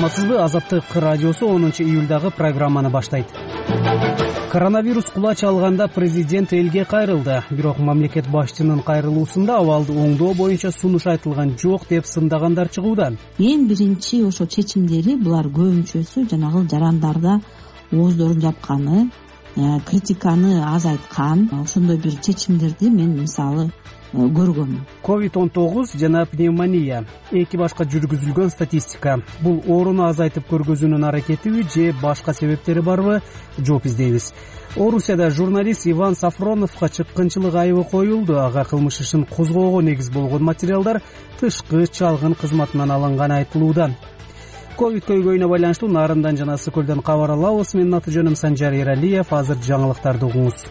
Саламатсызбы? Азаттык радиосу 10 июлдагы программаны баштайт. Коронавирус кулач алганда президент элге кайрылды. Бирок мамлекет башчынын кайрылуусунда абалды оңдоо боюнча сунуш айтылган жок деп сындагандар чыгууда. Эң биринчи ошо чечимдери булар көбүнчөсү жанагы жарандарда ооздорун жапканы, критиканы азайткан ошондой бир чечимдерди мен мисалы көргөм. COVID-19 жана пневмония эки башка жүргүзүлгөн статистика. Бул ооруну азайтып көргөзүүнүн аракетиби же башка себептери барбы? Жооп издейбиз. Орусияда журналист Иван Сафроновго чыккынчылык айыбы коюлду. Ага кылмыш ишин козгоого негиз болгон материалдар тышкы чалгын кызматынан алынганы айтылууда. Ковид көйгөйүнө байланыштуу Нарындан жана Ысык Көлдөн кабар алабыз. Менин аты жөнүм Санжар Эралиев. Азыр жаңылыктарды угуңуз.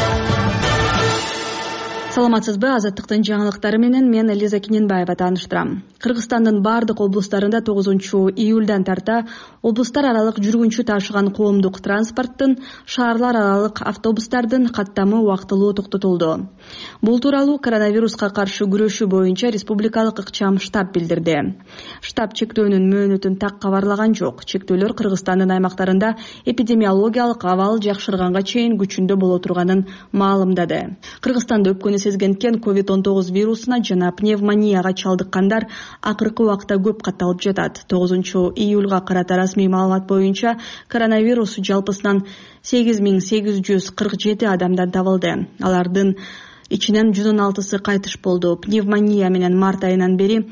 Саламатсызбы? Азаттыктын жаңылыктары менен мен Элиза Киненбаева тааныштырам. Кыргызстандын бардык облустарында 9 июлдан тарта облустар аралык жүргүнчү ташыган коомдук транспорттун, шаарлар аралык автобустардын каттамы убактылуу токтотулду. Бул тууралуу коронавируска каршы күрөшүү боюнча республикалык ыкчам штаб билдирди. Штаб чектөөнүн мөөнөтүн так кабарлаган жок. Чектөөлөр Кыргызстандын аймактарында эпидемиологиялык абал жакшырганга чейин күчүндө боло турганын маалымдады. Кыргызстанда өпкөнү сезгенткен COVID-19 вирусуна жана пневмонияга чалдыккандар акыркы убакта көп катталып жатат. 9 июлга карата расмий маалымат боюнча коронавирус жалпысынан 8847 адамдан табылды. Алардын ичинен 116сы кайтыш болду. Пневмония менен март айынан бери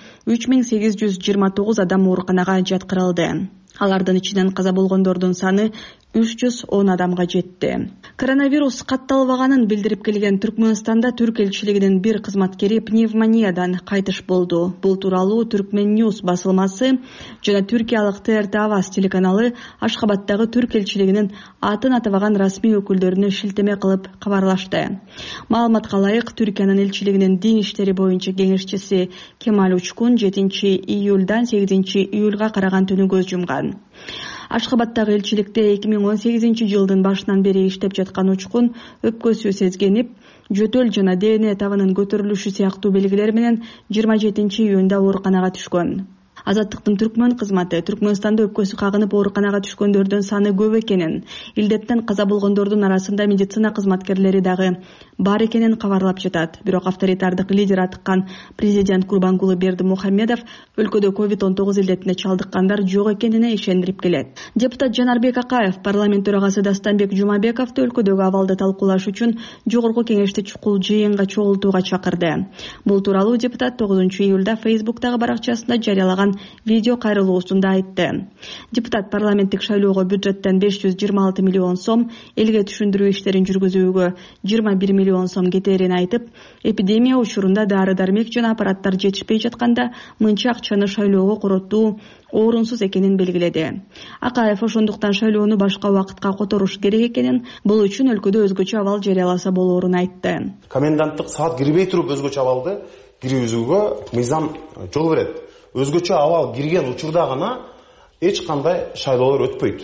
3829 адам ооруканага жаткырылды. Алардын ичинен каза болгондордун саны 310 адамга жетти. Коронавирус катталбаганын билдирип келген Түркмөнстанда Түрк элчилигинин бир кызматкери пневмониядан кайтыш болду. Бул тууралуу Түркмен Ньюс басылмасы жана түркиялык ТРТ Аваз телеканалы Ашхабадтагы Түрк элчилигинин атын атабаган расмий өкүлдөрүнө шилтеме кылып кабарлашты. Маалыматка ылайык, Түркиянын элчилигинин дин иштери боюнча кеңешчиси Кемаль Учкун 7 июлдан 8 июлга караган түнү көз жумган. Ашхабадтагы элчиликте 2018 жылдын башынан бери иштеп жаткан Учкун өпкөсү сезгенип, жөтөл жана ДНК табынын көтөрүлүшү сыяктуу белгилер менен 27 июнда ооруканага түшкөн. Азаттыктын Түркмөн кызматы Түркмөнстанда өпкөсү кагынып ооруканага түшкөндөрдүн саны көп экенин, илдеттен каза болгондордун арасында медицина кызматкерлери дагы бар экенин кабарлап жатат. Бирок авторитардык лидер атыккан президент Курбангулы Бердимухамедов өлкөдө COVID-19 илдетине чалдыккандар жок экенине ишендирип келет. Депутат Жанарбек Акаев парламент төрагасы Дастанбек Жумабековду өлкөдөгү абалды талкуулаш үчүн жогорку кеңешти чукул жыйынга чогултууга чакырды. Бул тууралуу депутат 9 июлда Facebook'тагы баракчасында жарыялаган видео кайрылуусунда айтты. Депутат парламенттик шайлоого бюджеттен 526 миллион сом, элге түшүндүрүү иштерин жүргүзүүгө 21 миллион сом кетерин айтып, эпидемия учурунда дары-дармек жана аппараттар жетишпей жатканда мынча акчаны шайлоого коротуу орунсуз экенин белгиледи. Акаев ошондуктан шайлоону башка убакытка которуш керек экенин, бул үчүн өлкөдө өзгөчө абал жарыяласа болоорун айтты. Коменданттык саат кирбей туруп өзгөчө абалды киргизүүгө мыйзам жол берет. Өзгөчө абал кирген учурда гана эч кандай шайлоолор өтпөйт.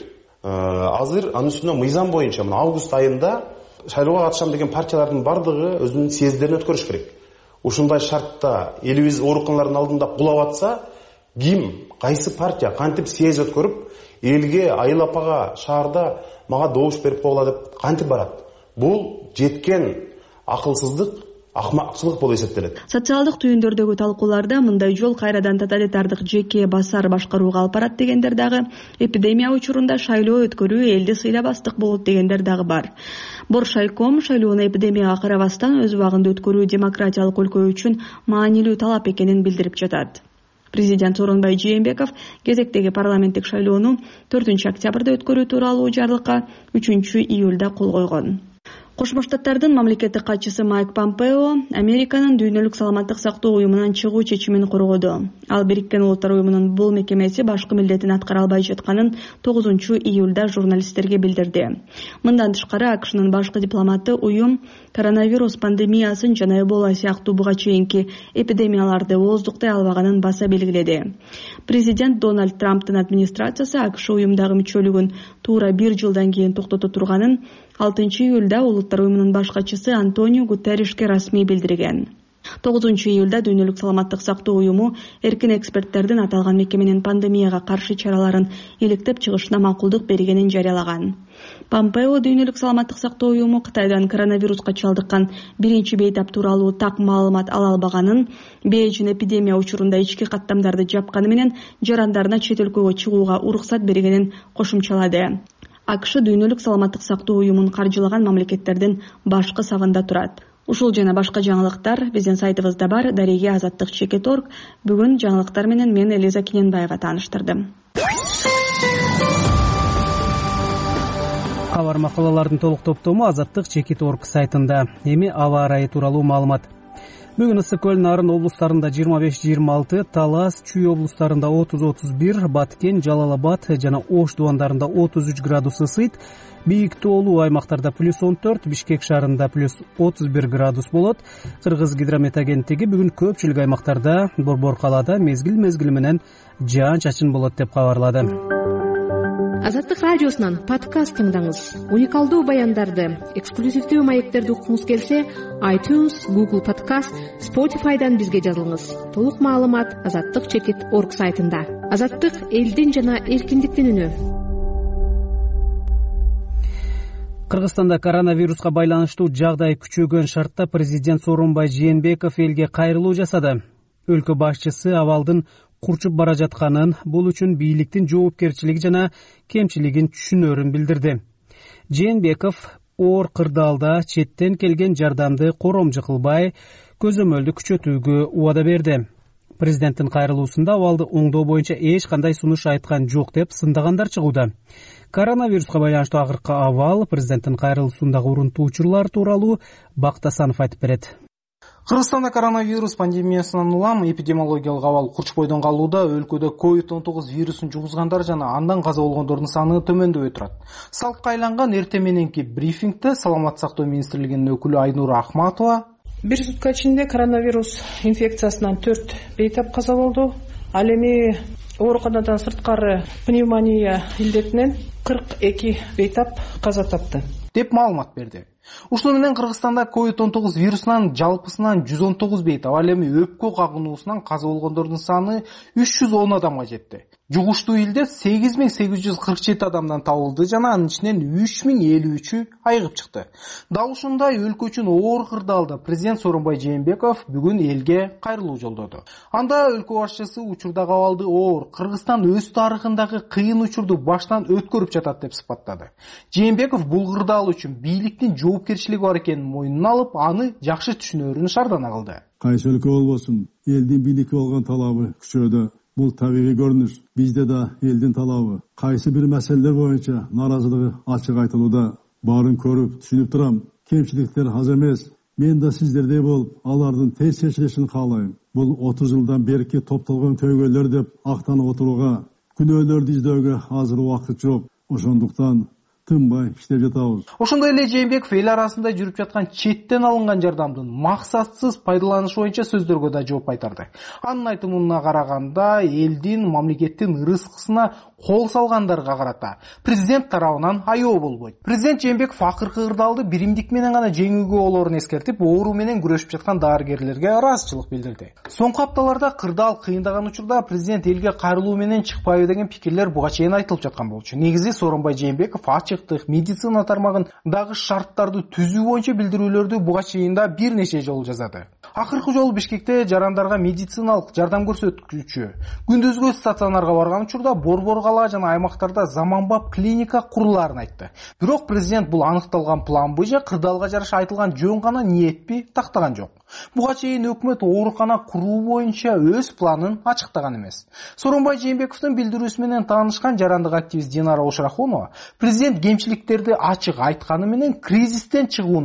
Азыр анын үстүнө мыйзам боюнча август айында шайлоого катышам деген партиялардын бардыгы өзүнүн съезддерин өткөрүш керек. Ушундай шартта элибиз ооруканалардын алдында кулап атса, ким, кайсы партия кантип съезд өткөрүп, элге, айыл апага, шаарда мага добуш берип койгула деп кантип барат? Бул жеткен акылсыздык, акмакчылык болуп эсептелет. Социалдык түйүндөрдөгү талкууларда мындай жол кайрадан тоталитардык жеке басар башкарууга алып барат дегендер дагы, эпидемия учурунда шайлоо өткөрүү элди сыйлабастык болот дегендер дагы бар. Боршайком шайлоону эпидемияга карабастан өз убагында өткөрүү демократиялык өлкө үчүн маанилүү талап экенин билдирип жатат. Президент Сооронбай Жээнбеков кезектеги парламенттик шайлоону 4 октябрда өткөрүү тууралуу жарлыкка 3 июлда кол койгон. Кошмо Штаттардын мамлекеттик катчысы Майк Помпео Американын дүйнөлүк саламаттык сактоо уюмунан чыгуу чечимин коргоду. Ал Бириккен Улуттар уюмунун бул мекемеси башкы милдетин аткара албай жатканын 9 июлда журналисттерге билдирди. Мындан тышкары АКШнын башкы дипломаты уюм коронавирус пандемиясын жана Эбола сыяктуу буга чейинки эпидемияларды ооздуктай албаганын баса белгиледи. Президент Дональд Трамптын администрациясы АКШ уюмдагы мүчөлүгүн туура 1 жылдан кийин токтото турганын 6 июлда Улуттар уюмунун баш катчысы Антонио Гутерришке расмий билдирген. 9-июлда Дүйнөлүк саламаттык сактоо уюму эркин эксперттердин аталган мекеменин пандемияга каршы чараларын иликтеп чыгышына макулдук бергенин жарыялаган. Помпео Дүйнөлүк саламаттык сактоо уюму Кытайдан коронавируска чалдыккан биринчи бейтап тууралуу так маалымат ала албаганын, Бейжин эпидемия учурунда ички каттамдарды жапканы менен жарандарына чет өлкөгө чыгууга уруксат бергенин кошумчалады. АКШ Дүйнөлүк саламаттык сактоо уюмун каржылаган мамлекеттердин башкы сабында турат. Ушул жана башка жаңылыктар биздин сайтыбызда бар. Дареги Азаттык.org. Бүгүн жаңылыктар менен мен Элиза Кененбаева тааныштырдым. Кабар макалалардын толук топтому Азаттык.org сайтында. Эми аба ырайы тууралуу маалымат. Бүгүн Ысык көл, Нарын облустарында 25-26, Талас, Чүй облустарында 30-31, Баткен, Жалал Абад жана Ош дубандарында 33 градус ысыйт. Бийик тоолуу аймактарда +14, Бишкек шаарында +31 градус болот. Кыргыз гидромет агенттиги бүгүн көпчүлүк аймактарда борбор калаада мезгил менен жаан-чачын болот деп кабарлады. Азаттык радиосунан подкаст тыңдаңыз. Уникалдуу баяндарды, эксклюзивдүү маектерди уккуңуз келсе, iTunes, Google Podcast, Spotify'дан бизге жазылыңыз. Толук маалымат Азаттык.org сайтында. Азаттык — элдин жана эркиндиктин үнү. Кыргызстанда коронавируска байланыштуу жагдай күчөгөн шартта президент Сооронбай Жээнбеков элге кайрылуу жасады. Өлкө башчысы абалдын курчуп бара жатканын, бул үчүн бийликтин жоопкерчилиги жана кемчилигин түшүнөрүн билдирди. Жээнбеков оор кырдаалда четтен келген жардамды коромжу кылбай, көзөмөлдү күчөтүүгө убада берди. Президенттин кайрылуусунда абалды оңдоо боюнча эч кандай сунуш айткан жок деп сындагандар чыгууда. Коронавируска байланыштуу акыркы абал президенттин кайрылуусундагы урунтуу учурлар тууралуу Бактасанов айтып берет. Кыргызстанда коронавирус пандемиясынан улам эпидемиологиялык абал курчпойдон калууда. Өлкөдө COVID-19 вирусун жугузгандар жана андан каза болгондордун саны төмөндөбөй турат. Салкка айланган эртең мененки брифингде Саламаттык сактоо министрлигинин өкүлү Айнура Ахматова бир сутка ичинде коронавирус инфекциясынан 4 бейтап каза болду. Ал эми ооруканадан сырткары пневмония илдетинен 42 бейтап каза тапты деп маалымат берди. Ушуну менен Кыргызстанда COVID-19 вирусунан жалпысынан 119 бейтап, ал эми өпкө кагынуусунан каза болгондордун саны 310 адамга жетти. Жугуштуу илде 8847 адамдан табылды жана анын ичинен 3053-ü айыгып чыкты. Дал ушундай өлкө үчүн оор кырдаалда президент Сооронбай Жээнбеков бүгүн элге кайрылуу жолдоду. Анда өлкө башчысы учурдагы абалды оор, Кыргызстан өз тарыхындагы кыйын учурду баштан өткөрүп жатат деп сыпаттады. Жээнбеков бул кырдаал үчүн бийликтин жоопкерчилиги бар экенин мойнуна алып, аны жакшы түшүнөрүн шаардана кылды. Кайсы өлкө болбосун, элдин бийликке болгон талабы күчөдө. Бул табигый көрүнүш. Бизде да элдин талабы. Кайсы бир маселелер боюнча наразылыгы ачык айтылууда. Баарын көрүп, түшүнүп турам. Кемчиликтер аз эмес. Мен да сиздердей болуп, алардын тез чечилишин каалайм. Бул 30 жылдан берки топтолгон көйгөйлөр деп актанып отурууга, күнөөлөрдү издөөгө азыр убакыт жок. Ошондуктан тынбай иштеп жатабыз. Ошондой эле Жээнбеков эл арасында жүрүп жаткан четтен алынган жардамдын максатсыз пайдаланышы боюнча сөздөргө да жооп кайтарды. Анын айтымына караганда, элдин, мамлекеттин ырыскысына кол салгандарга карата президент тарабынан айоо болбойт. Президент Жээнбеков акыркы кырдаалды биримдик менен гана жеңүүгө болоорун эскертип, оору менен күрөшүп жаткан дарыгерлерге ыраазычылык билдирди. Соңку апталарда кырдаал кыйындаган учурда президент элге кайрылуу менен чыкпайбы деген пикирлер буга чейин айтылып жаткан болчу. Негизи Сооронбай Жээнбеков ачыктык, медицина тармагындагы шарттарды түзүү боюнча билдирүүлөрдү буга чейин да бир нече жолу жасады. Акыркы жолу Бишкекте жарандарга медициналык жардам көрсөткүчү күндүзгү стационарга барган учурда борбор кала жана аймактарда заманбап клиника курулаарын айтты. Бирок президент бул аныкталган планбы же кырдаалга жараша айтылган жөн гана ниетпи тактаган жок. Буга чейин өкмөт оорукана куруу боюнча өз планын ачыктаган эмес. Сооронбай Жээнбековдун билдирүүсү менен таанышкан жарандык активист Динара Ушрахунова президент кемчиликтерди ачык айтканы менен кризистен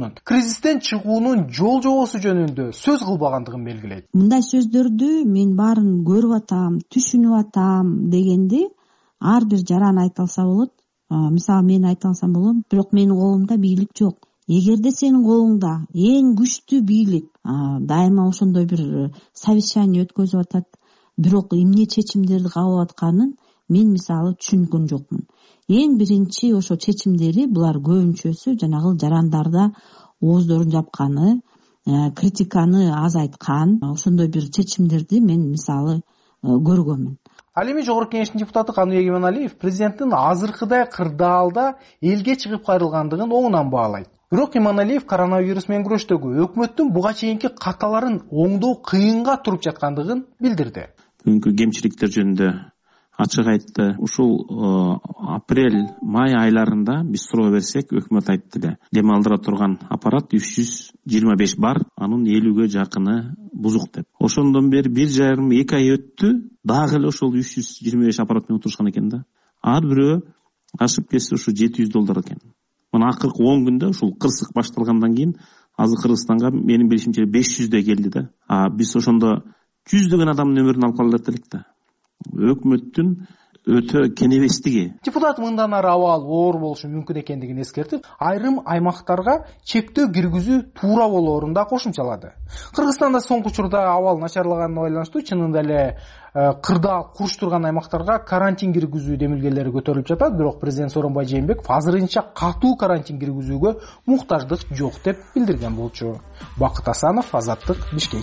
чыгуунун жол жобосу жөнүндө сөз кылбагандыгын белгилейт. Мындай сөздөрдү мен баарын көрүп атам, түшүнүп атам дегенди ар бир жаран айта алса болот. Мисалы мен айта алсам болот, бирок менин колумда бийлик жок. Эгерде сенин колуңда эң күчтүү бийлик дайыма ошондой бир совещание өткөзүп атат, бирок эмне чечимдерди кабыл атканын мен мисалы түшүнгөн жокмун. Эң биринчи ошо чечимдери булар көбүнчөсү жанагы жарандарда ооздорун жапканы, критиканы азайткан ошондой бир чечимдерди мен мисалы көргөнмүн. Ал эми Жогорку Кеңештин депутаты Каныбек Иманалиев президенттин азыркыдай кырдаалда элге чыгып кайрылгандыгын оңунан баалайт. Бирок Иманалиев коронавирус менен күрөштөгү өкмөттүн буга чейинки каталарын оңдоо кыйынга туруп жаткандыгын билдирди. Бүгүнкү кемчиликтер жөнүндө ачык айтты. Ушул апрель-май айларында биз суроо берсек, өкмөт айтты эле. Дем алдыра турган аппарат 325 бар, анын 50ге жакыны бузук деп. Ошондон бери 1,5-2 ай өттү, дагы эле ошол 325 аппарат менен отурушкан экен да. Ар бирөө ашып кетсе ушу $700 экен. Мына акыркы 10 күндө ушул кырсык башталгандан кийин азыр Кыргызстанга менин билишимче 500 келди да. Биз ошондо 100 адамдын өмүрүн алып кала элек да. Өкмөттүн өтө кенебестиги. Депутат мындан ары абал оор болушу мүмкүн экендигин эскертип, айрым аймактарга чектөө киргизүү туура болоорун да кошумчалады. Кыргызстанда соңку учурда абал начарлаганына байланыштуу чынында эле кырдаал куруштурган аймактарга карантин киргизүү демилгелери көтөрүлүп жатат, бирок президент Сооронбай Жээнбеков азырынча катуу карантин киргизүүгө муктаждык жок деп билдирген болчу. Бакыт Асанов, Азаттык, Бишкек.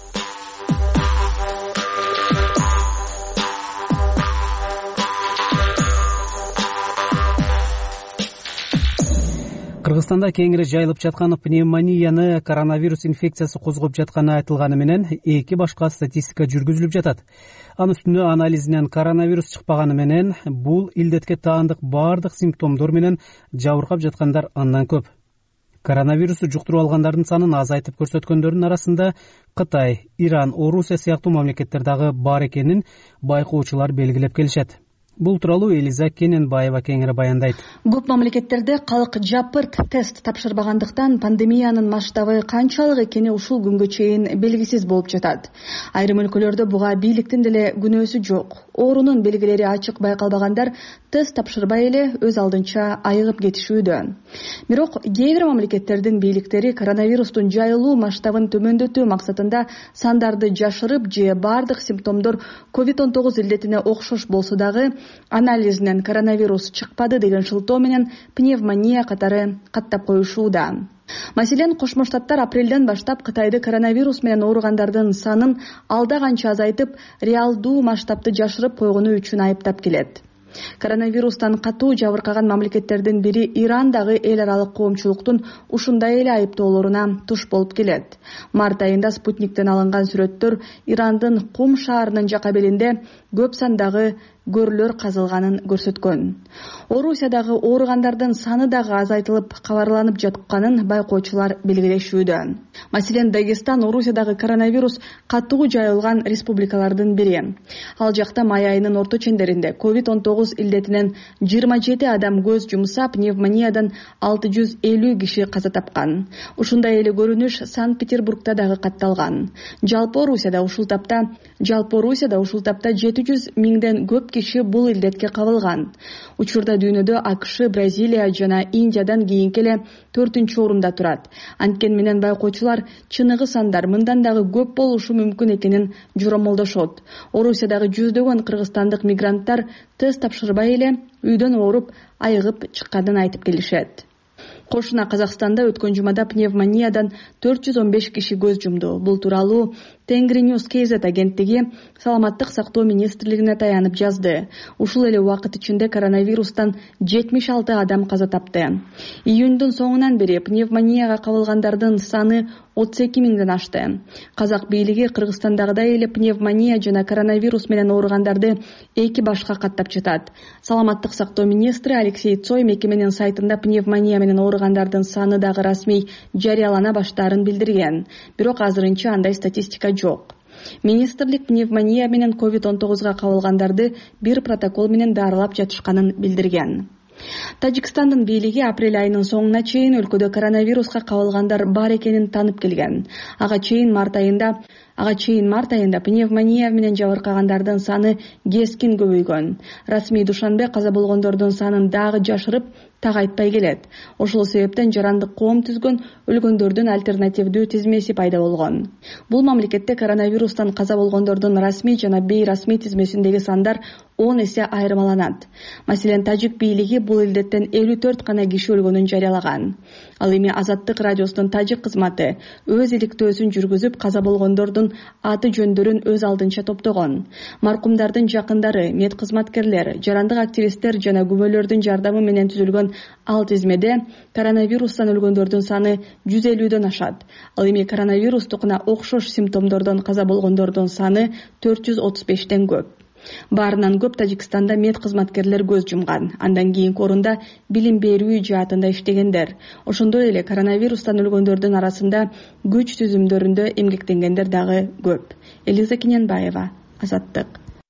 Кыргызстанда кеңири жайылып жаткан пневмонияны коронавирус инфекциясы козгоп жатканы айтылганы менен 2 башка статистика жүргүзүлүп жатат. Анын үстүнө анализинен коронавирус чыкпаганы менен бул илдетке таандык бардык симптомдор менен жабыркап жаткандар андан көп. Коронавирусту жуктуруп алгандардын санын азайтып көрсөткөндөрдүн арасында Кытай, Иран, Орусия сыяктуу мамлекеттер дагы бар экенин байкоочулар белгилеп келишет. Бул тууралуу Элиза Кененбаева кеңири баяндайт. Көп мамлекеттерде калк жапырт тест тапшырбагандыктан пандемиянын масштабы канчалык экени ушул күнгө чейин белгисиз болуп жатат. Айрым өлкөлөрдө буга бийликтин деле күнөөсү жок. Оорунун белгилери ачык байкалбагандар тест тапшырбай эле өз алдынча айыгып кетишүүдө. Бирок кээ бир мамлекеттердин бийликтери коронавирустун жайылуу масштабын төмөндөтүү максатында сандарды жашырып же бардык симптомдор COVID-19 илдетине окшош болсо дагы анализинен коронавирус чыкпады деген шылтоо менен пневмония катары каттап коюшууда. Маселен, Кошмо Штаттар апрелден баштап Кытайды коронавирус менен ооругандардын санын алда канча азайтып, реалдуу масштабты жашырып койгону үчүн айыптап келет. Коронавирустан катуу жабыркаган мамлекеттердин бири Иран дагы эл аралык коомчулуктун ушундай эле айыптоолоруна туш болуп келет. Март айында Спутниктен алынган сүрөттөр Ирандын Кум шаарынын жакабелинде көп сандагы көрлөр казылганын көрсөткөн. Орусиядагы ооругандардын саны дагы азайтылып кабарланып жатканын байкоочулар белгилешүүдө. Маселен, Дагестан Орусиядагы коронавирус катуу жайылган республикалардын бири. Ал жакта май айынын орто чендеринде COVID-19 илдетинен 27 адам көз жумса, пневмониядан 650 киши каза тапкан. Ушундай эле көрүнүш Санкт-Петербургда дагы катталган. Жалпы Орусияда ушул тапта 700 миңден көп киши бул илдетке кабылган. Учурда дүйнөдө АКШ, Бразилия жана Индиядан кийинки эле 4-орунда турат. Анткени менен байкоочулар чыныгы сандар мындан дагы көп болушу мүмкүн экенин жоромолдошот. Орусиядагы жүздөгөн кыргызстандык мигранттар тест тапшырбай эле үйдөн ооруп, айыгып чыкканын айтып келишет. Кошуна Казакстанда өткөн жумада пневмониядан 415 киши көз жумду. Бул тууралуу Тенгриньюз KZ агенттиги Саламаттык сактоо министрлигине таянып жазды. Ушул эле убакыт ичинде коронавирустан 76 адам каза тапты. Июндун соңунан бери пневмонияга кабылгандардын саны 32 миңден ашты. Казак бийлиги Кыргызстандагыдай эле пневмония жана коронавирус менен ооругандарды 2 башка каттап жатат. Саламаттык сактоо министри Алексей Цой мекеменин сайтында пневмония менен ооругандардын саны дагы расмий жарыялана баштаарын билдирген. Бирок азырынча андай статистика жок. Министрлик пневмония менен COVID-19 кабылгандарды бир протокол менен дарылап жатышканын билдирген. Тажикстандын бийлиги апрель айынын соңуна чейин өлкөдө коронавируска кабылгандар бар экенин танып келген. Ага чейин март айында пневмония менен жабыркагандардын саны кескин көбөйгөн. Расмий Душанбе каза болгондордун санын дагы жашырып, так айтпай келет. Ошол себептен жарандык коом түзгөн өлгөндөрдүн альтернативдүү тизмеси пайда болгон. Бул мамлекетте коронавирустан каза болгондордун расмий жана бейрасмий тизмесиндеги сандар 10 эсе айырмаланат. Маселен, тажик бийлиги бул илдеттен 54 гана киши өлгөнүн жарыялаган. Ал эми Азаттык радиосунун тажик кызматы өз иликтөөсүн жүргүзүп, каза болгондордун аты жөндөрүн өз алдынча топтогон. Маркумдардын жакындары, мед кызматкерлер, жарандык активисттер жана күбөлөрдүн жардамы менен түзүлгөн ал тизмеде коронавирустан өлгөндөрдүн саны 150дөн ашат. Ал эми коронавирустукуна окшош симптомдордон каза болгондордун саны 435ден көп. Баарынан көп Тажикстанда мед кызматкерлер көз жумган. Андан кийинки орунда билим берүү жаатында иштегендер. Ошондой эле коронавирустан өлгөндөрдүн арасында күч түзүмдөрүндө эмгектенгендер дагы көп. Элиза Киненбаева, Азаттык.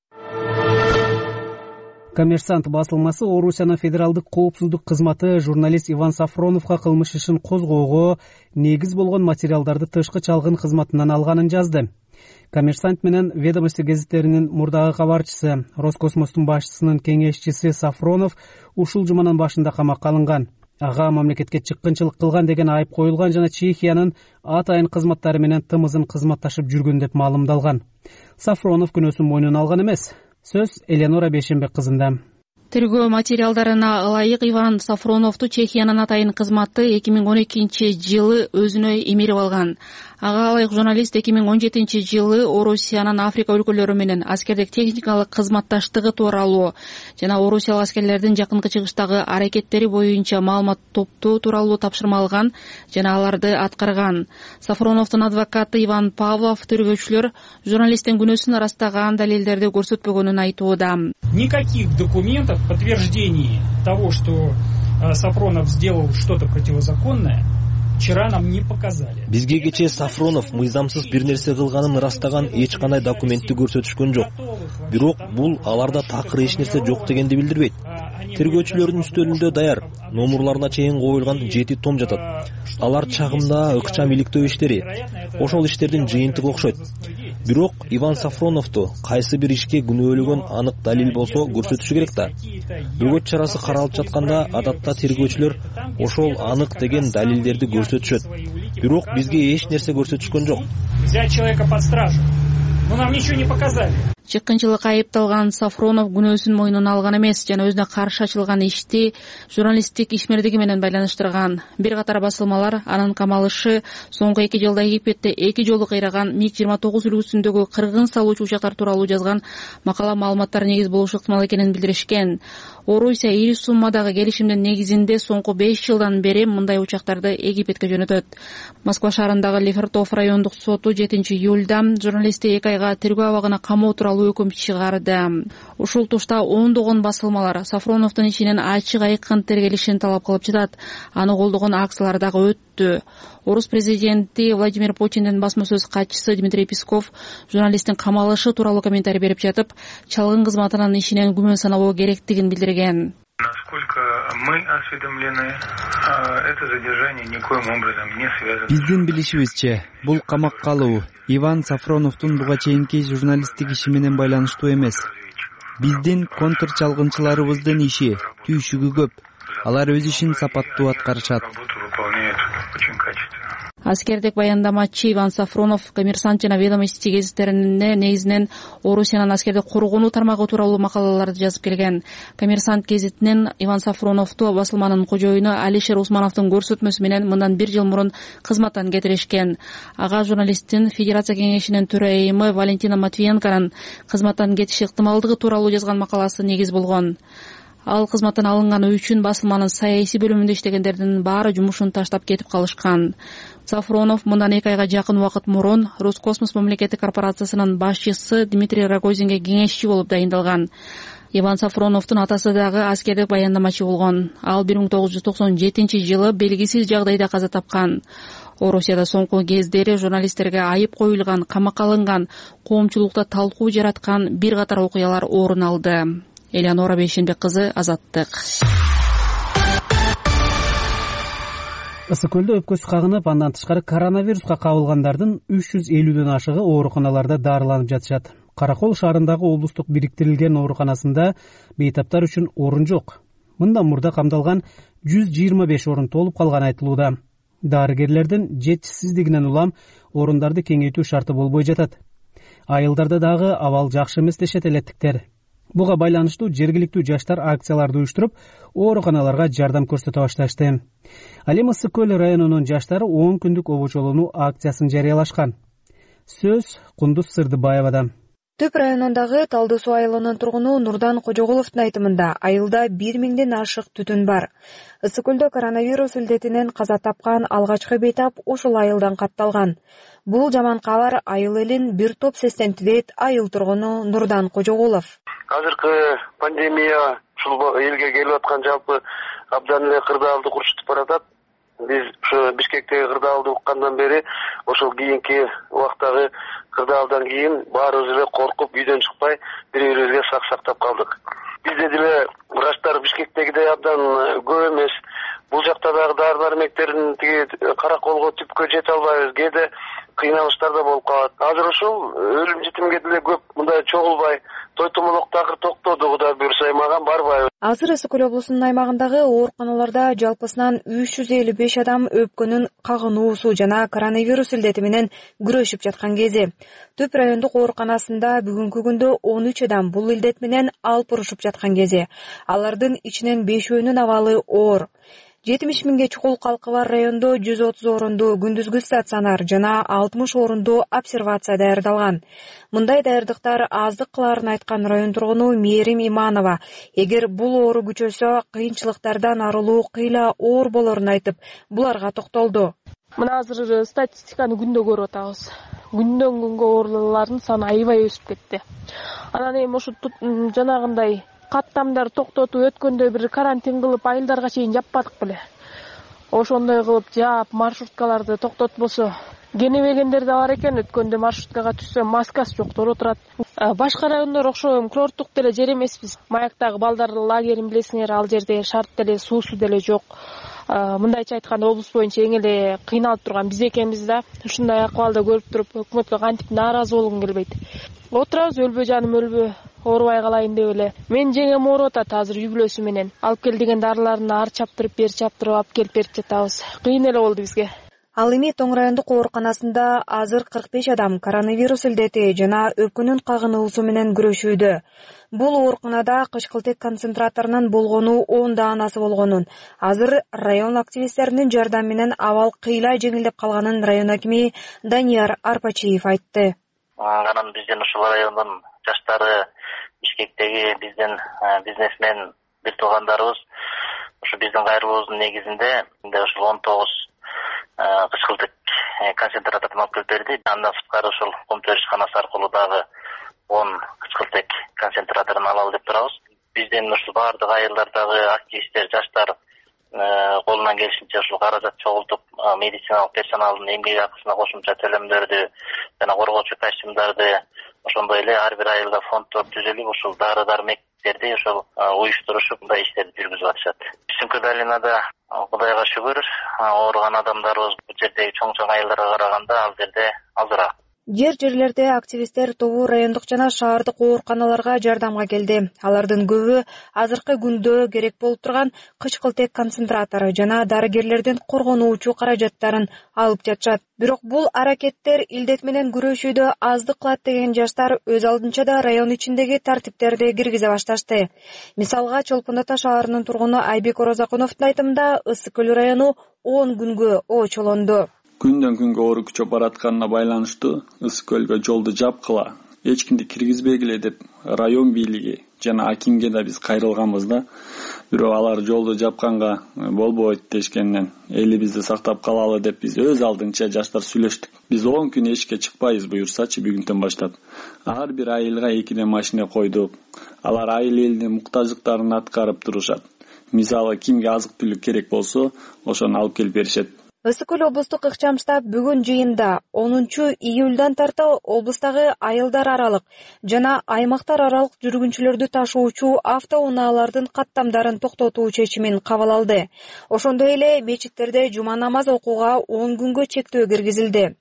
Коммерсант басылмасы Орусиянын федералдык коопсуздук кызматы журналист Иван Сафроновго кылмыш ишин козгоого негиз болгон материалдарды тышкы чалгын кызматынан алганын жазды. Коммерсант менен Ведомости гезиттеринин мурдагы кабарчысы, Роскосмостун башчысынын кеңешчиси Сафронов ушул жуманын башында камакка алынган. Ага мамлекетке чыккынчылык кылган деген айып коюлган жана Чехиянын атайын кызматтары менен тымызын кызматташып жүргөн деп маалымдалган. Сафронов күнөөсүн мойнуна алган эмес. Сөз Эленора Бейшенбек кызында. Тергөө материалдарына ылайык Иван Сафроновду Чехиянын атайын кызматы 2012-жылы өзүнө эмерип алган. Ага ылайык журналист 2017-жылы Орусиянын Африка өлкөлөрү менен аскердик техникалык кызматташтыгы тууралуу жана орусиялык аскерлердин жакынкы чыгыштагы аракеттери боюнча маалымат топтоо тууралуу тапшырма алган жана аларды аткарган. Сафроновдун адвокаты Иван Павлов тергөөчүлөр журналисттин күнөөсүн арастаган далилдерди көрсөтпөгөнүн айтууда. Никаких документов подтверждений того, что Сафронов сделал что-то противозаконное, вчера нам не показали. Бизге кечээ Сафронов мыйзамсыз бир нерсе кылганын ырастаган эч кандай документти көрсөтүшкөн жок. Бирок бул аларда такыр эч нерсе жок дегенди билдирбейт. Тергөөчүлөрдүн үстөлүндө даяр, номурларына чейин коюлган 7 том жатат. Алар чагымда ыкчам иликтөө иштери. Ошол иштердин жыйынтыгы окшойт. Бирок Иван Сафроновду кайсы бир ишке күнөөлөгөн анык далил болсо көрсөтүшү керек да. Бөгөт чарасы каралып жатканда адатта тергөөчүлөр ошол анык деген далилдерди көрсөтүшөт. Бирок бизге эч нерсе көрсөтүшкөн жок. Взять человека под стражу. Но нам ничего не показали. Чыккынчылык айыпталган Сафронов күнөөсүн мойнуна алган эмес жана өзүнө каршы ачылган ишти журналисттик ишмердиги менен байланыштырган. Бир катар басылмалар анын камалышы соңку 2 жылда Египетте 2 жолу кыйраган МиГ-29 үлгүсүндөгү кыргын салуучу учактар тууралуу жазган макала маалыматтар негиз болушу ыктымал экенин билдиришкен. Орусия ири суммадагы келишимдин негизинде соңку 5 жылдан бери мындай учактарды Египетке жөнөтөт. Москва шаарындагы Лефортов райондук соту 7-июлда журналистти 2 айга тергөө абагына камоо тууралуу өкүм чыгарды. Ушул тушта ондогон басылмалар Сафроновдун ишинин ачык айкын тергелишин талап кылып жатат. Аны колдогон акциялар дагы өттү. Орус президенти Владимир Путиндин басма сөз катчысы Дмитрий Песков журналисттин камалышы тууралуу комментарий берип жатып, чалгын кызматынын ишинен күмөн саналуу керектигин билдирген. Насколько мы осведомлены, это задержание никоим образом не связано. Биздин билишибизче, бул камакка алуу Иван Сафроновдун буга чейинки журналисттик иши менен байланыштуу эмес. Биздин контрчалгынчыларыбыздын иши, түйшүгү көп. Алар өз ишин сапаттуу аткарышат. Аскердик баяндамачы Иван Сафронов Коммерсант жана Ведомости гезиттерине негизинен Орусиянын аскерди коргонуу тармагы тууралуу макалаларды жазып келген. Коммерсант гезитинен Иван Сафроновду басылманын кожоюну Алишер Усмановдун көрсөтмөсү менен мындан 1 жыл мурун кызматтан кетиришкен. Ага журналисттин Федерация кеңешинин төрайымы Валентина Матвиенконун кызматтан кетиши ыктымалдыгы тууралуу жазган макаласы негиз болгон. Ал кызматтан алынганы үчүн басылманын саясий бөлүмүндө иштегендердин баары жумушун таштап кетип калышкан. Сафронов мындан 2 айга жакын убакыт мурун Роскосмос мамлекеттик корпорациясынын башчысы Дмитрий Рогозинге кеңешчи болуп дайындалган. Иван Сафроновдун атасы дагы аскердик баяндамачы болгон. Ал 1997-жылы белгисиз жагдайда каза тапкан. Орусияда соңку кездери журналисттерге айып коюлган, камакка алынган, коомчулукта талкуу жараткан бир катар окуялар орун алды. Элеонора Бейшенбек кызы, Азаттык. Ысык көлдө өпкөсү кагынып, андан тышкары коронавируска кабылгандардын 350дөн ашыгы ооруканаларда дарыланып жатышат. Каракол шаарындагы облустук бириктирилген ооруканасында бейтаптар үчүн орун жок. Мындан мурда камдалган 125 орун толуп калганы айтылууда. Дарыгерлердин жетишсиздигинен улам орундарды кеңейтүү шарты болбой жатат. Айылдарда дагы абал жакшы эмес дешет элеттиктер. Буга байланыштуу жергиликтүү жаштар акцияларды уюштуруп, ооруканаларга жардам көрсөтө башташты. Ал эми Ысык көл районунун жаштары 10 күндүк обочолонуу акциясын жарыялашкан. Сөз Кундуз Сырдыбаевада. Түп районундагы Талды суу айылынын тургуну Нурдан Кожогуловдун айтымында айылда 1000ден ашык түтүн бар. Ысык көлдө коронавирус илдетинен каза тапкан алгачкы бейтап ушул айылдан катталган. Бул жаман кабар айыл элин бир топ сестентти дейт айыл тургуну Нурдан Кожогулов. Азыркы пандемия ушул элге келип аткан жалпы абдан эле кырдаалды курчутуп баратат. Биз ушу Бишкектеги кырдаалды уккандан бери ошол кийинки убактагы кырдаалдан кийин баарыбыз эле коркуп үйдөн чыкпай бири-бирибизге сак сактап калдык. Бизде деле врачтар Бишкектегидей абдан көп эмес. Бул жакта дагы дары-дармектердин тиги караколго түпкө жете албайбыз. Кээде кыйналыштар да болуп калат. Азыр ушул өлүм житимге деле көп мындай чогулбай той томолок такыр токтоду, Кудай буйрса аймаган барбайбыз. Азыр Ысык көл облусунун аймагындагы ооруканаларда жалпысынан 355 адам өпкөнүн кагынуусу жана коронавирус илдети менен күрөшүп жаткан кези. Түп райондук ооруканасында бүгүнкү күндө 13 адам бул илдет менен алпырышып жаткан кези. Алардын ичинен 5өөнүн абалы оор. 70 миңге чукул калкы бар райондо 130 орунду күндүзгү стационар жана 60 орунду обсервация даярдалган. Мындай даярдыктар аздык кылаарын айткан район тургуну Мээрим Иманова, эгер бул оору күчөсө кыйынчылыктардан арылуу кыйла оор болорун айтып, буларга токтолду. Мына азыр статистиканы күндө көрүп атабыз. Күндөн күнгө оорулуулардын саны аябай өсүп кетти. Анан эми ушу жанагындай каттамдар токтотуп өткөндө бир карантин кылып айылдарга чейин жаппадык беле. Ошондой кылып жаап маршруткаларды токтотпосо кенебегендер да бар экен. Өткөндө маршруткага түссө маскасы жоктор отурат. Башка райондор окшойм курорттук деле жер эмеспиз. Маяктагы балдар лагерин билесиңер, ал жерде шарт деле суусу деле жок. Мындайча айтканда облус боюнча эң эле кыйналып турган биз экенбиз да. Ушундай акыбалды көрүп туруп өкмөткө кантип нааразы болгум келбейт. Отурабыз, өлбө жаным өлбө, оорубай калайын деп эле. Мен жеңем ооруп атат азыр үй бүлөсү менен. Алып кел деген дарыларын ар чаптырып, бер чаптырып алып келип берип жатабыз. Кыйын эле болду бизге. Ал эми Тоң райондук ооруканасында азыр 45 адам коронавирус илдети жана өпкөнүн кагынуусу менен күрөшүүдө. Бул ооруканада кычкылтек концентраторунун болгону 10 даанасы болгонун, азыр район активисттеринин жардамы менен абал кыйла жеңилдеп калганын район акими Данияр Арпачиев айтты. Анан биздин ушул райондун жаштары, Бишкектеги биздин бизнесмен бир туугандарыбыз ушу биздин кайрылуубуздун негизинде ушул 19 кычкылтек концентраторун алып келип берди. Андан сырткары ушул Кумтөр ишканасы аркылуу дагы 10 кычкылтек концентраторун алалы деп турабыз. Биздин ушул баардык айылдардагы активисттер, жаштар колунан келишинче ушул каражат чогултуп, медициналык персоналдын эмгек акысына кошумча төлөмдөрдү жана коргоочу костюмдарды, ошондой эле ар бир айылда фонддор түзүлүп, ушул дары-дармектерди ушул уюштурушуп мындай иштерди жүргүзүп атышат. Сүңкү долинада Кудайга шүгүр, ооруган адамдарыбыз бул жердеги чоң айылдарга караганда ал жерде азыраак. Жерлерде активисттер тобу райондук жана шаардык ооруканаларга жардамга келди. Алардын көбү азыркы күндө керек болуп турган кычкылтек концентратору жана дарыгерлердин коргонуучу каражаттарын алып жатышат. Бирок бул аракеттер илдет менен күрөшүүдө аздык кылат деген жаштар өз алдынча да район ичиндеги тартиптерди киргизе башташты. Мисалга Чолпон Ата шаарынын тургуну Айбек Орозакуновдун айтымында Ысык көл району 10 күнгө очолонду. Күндөн күнгө оору күчөп баратканына байланыштуу Ысык көлгө жолду жапкыла, эч кимди киргизбегиле деп район бийлиги жана акимге да биз кайрылганбыз да. Бирок алар жолду жапканга болбойт дешкенден элибизди сактап калалы деп биз өз алдынча жаштар сүйлөштүк. Биз 10 күн эшикке чыкпайбыз буюрсачы бүгүнтөн баштап. Ар бир айылга 2 машина койдук. Алар айыл элдин муктаждыктарын аткарып турушат. Мисалы кимге азык түлүк керек болсо, ошону алып келип беришет. Ысык көл облустук ыкчам штаб бүгүн жыйында 10 июлдан тарта облустагы айылдар аралык жана аймактар аралык жүргүнчүлөрдү ташуучу автоунаалардын каттамдарын токтотуу чечимин кабыл алды. Ошондой эле мечиттерде жума намаз окууга 10 күнгө чектөө киргизилди.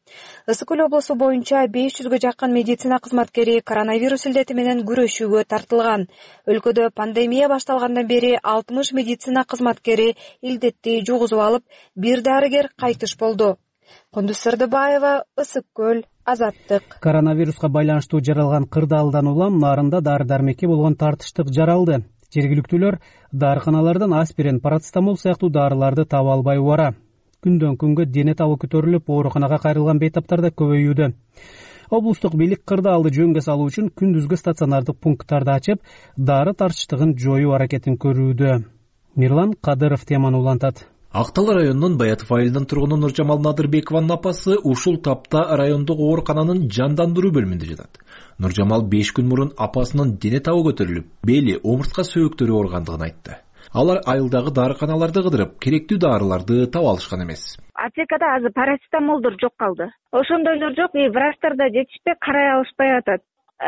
Ысык Көл облусу боюнча 500гө жакын медицина кызматкери коронавирус илдети менен күрөшүүгө тартылган. Өлкөдө пандемия башталгандан бери 60 медицина кызматкери илдетти жугузуп алып, бир дарыгер кайтыш болду. Кундуз Сырдыбаева, Ысык Көл, Азаттык. Коронавируска байланыштуу жаралган кырдаалдан улам Нарында дары-дармекке болгон тартыштык жаралды. Жергиликтүүлөр дарыканалардан аспирин, парацетамол сыяктуу дарыларды таба албай убара. Күндөн күнгө дене табы көтөрүлүп, ооруканага кайрылган бейтаптар да көбөйүүдө. Облустук бийлик кырдаалды жөнгө салуу үчүн күндүзгү стационардык пункттарды ачып, дары тартыштыгын жоюу аракетин көрүүдө. Мирлан Кадыров теманы улантат. Ак Тал районунун Баятов айылынын тургуну Нуржамал Надырбекованын апасы ушул тапта райондук оорукананын жандандыруу бөлүмүндө жатат. Нуржамал 5 күн мурун апасынын дене табы көтөрүлүп, бели, омуртка сөөктөрү ооругандыгын айтты. Алар айылдагы дарыканаларды кыдырып, керектүү дарыларды таба алышкан эмес. Аптекада азыр парацетамолдор жок калды. Ошондойлор жок, врачтар да жетишпей, карай алышпай атат.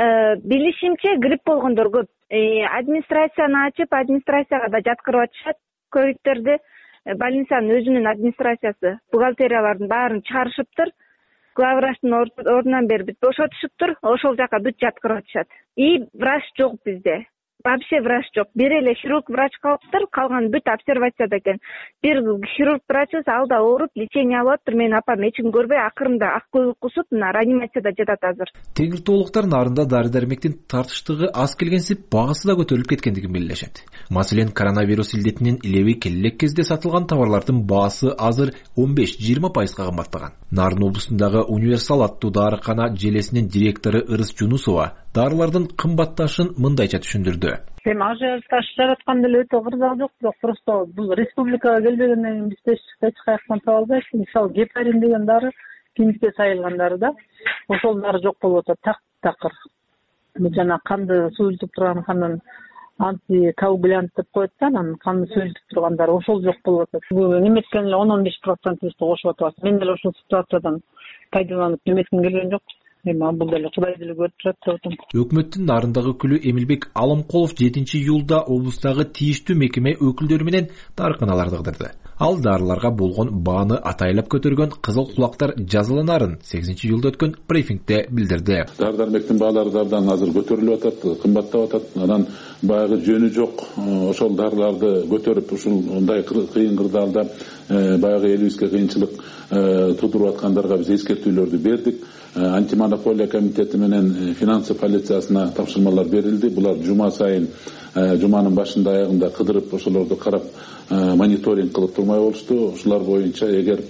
Билишимче грипп болгондор көп. Администрацияны ачып, администрацияга да жаткырып атышат. Ковидтерди больницанын өзүнүн администрациясы, бухгалтериялардын баарын чыгарышыптыр. Главврачтын ордунан бери бүт бошотушуптур. Ошол жака бүт жаткырып атышат. И врач жок бизде. Вообще врач жок. Бир эле хирург врач калыптыр, калган бүт обсервацияда экен. Бир хирург врачыбыз ал да ооруп, лечение алып атыптыр. Менин апам эчин көрбөй, акырында ак көбүк кусуп, мына реанимацияда жатат азыр. Теңиртоолуктар Нарында дары-дармектин тартыштыгы аз келгенсип, багысы да көтөрүлүп кеткендигин белгилешет. Маселен, коронавирус илдетинин илеби келелек кезде сатылган товарлардын баасы азыр 15-20% кымбаттаган. Нарын облусундагы Универсал аттуу дарыкана желесинин директору Ырыс Жунусова дарылардын кымбатташын мындайча түшүндүрдү. Эми ажиотаж жараткан деле өтө кырдаал жок, бирок просто бул республикага келбегенден кийин бизде эч каяктан таба албайбыз. Мисалы гепарин деген дары, киндикке сайылган дары да, ошол дары жок болуп атат, такыр. Жана канды суюлтуп турган канын антикоагулянт деп коет да, анан канды суюлтуп турган дары ошол жок болуп атат. Неметкен эле 10-15% кошуп атабыз. Мен деле ошол ситуациядан пайдаланып неметким келген жок. Бул деле Кудай деле көрүп турат деп атам. Өкмөттүн Нарындагы өкүлү Эмилбек Аламкулов 7-июлда облустагы тийиштүү мекеме өкүлдөрү менен дарыканаларды кыдырды. Ал дарыларга болгон бааны атайлап көтөргөн Кызыл кулактар жазаланарын 8-июлда өткөн брифингде билдирди. Дары-дармектин баалары дардан азыр көтөрүлүп атат, кымбаттап атат. Анан баягы жөнү жок ошол дарыларды көтөрүп ушундай кыйын кырдаалда баягы элибизге кыйынчылык тудуруп аткандарга биз эскертүүлөрдү бердик. Антимонополия комитети менен финансы полициясына тапшырмалар берилди. Булар жума сайын, жуманын башында аягында кыдырып, ошолорду карап, мониторинг кылып турмай болушту. Ушулар боюнча эгер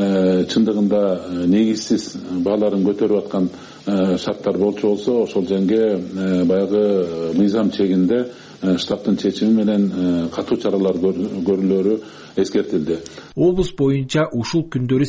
чындыгында негизсиз бааларын көтөрүп аткан шарттар болчу болсо, ошол жерге баягы мыйзам чегинде штабтын чечими менен катуу чаралар көрүлөрү эскертилди. Облус боюнча ушул күндөрү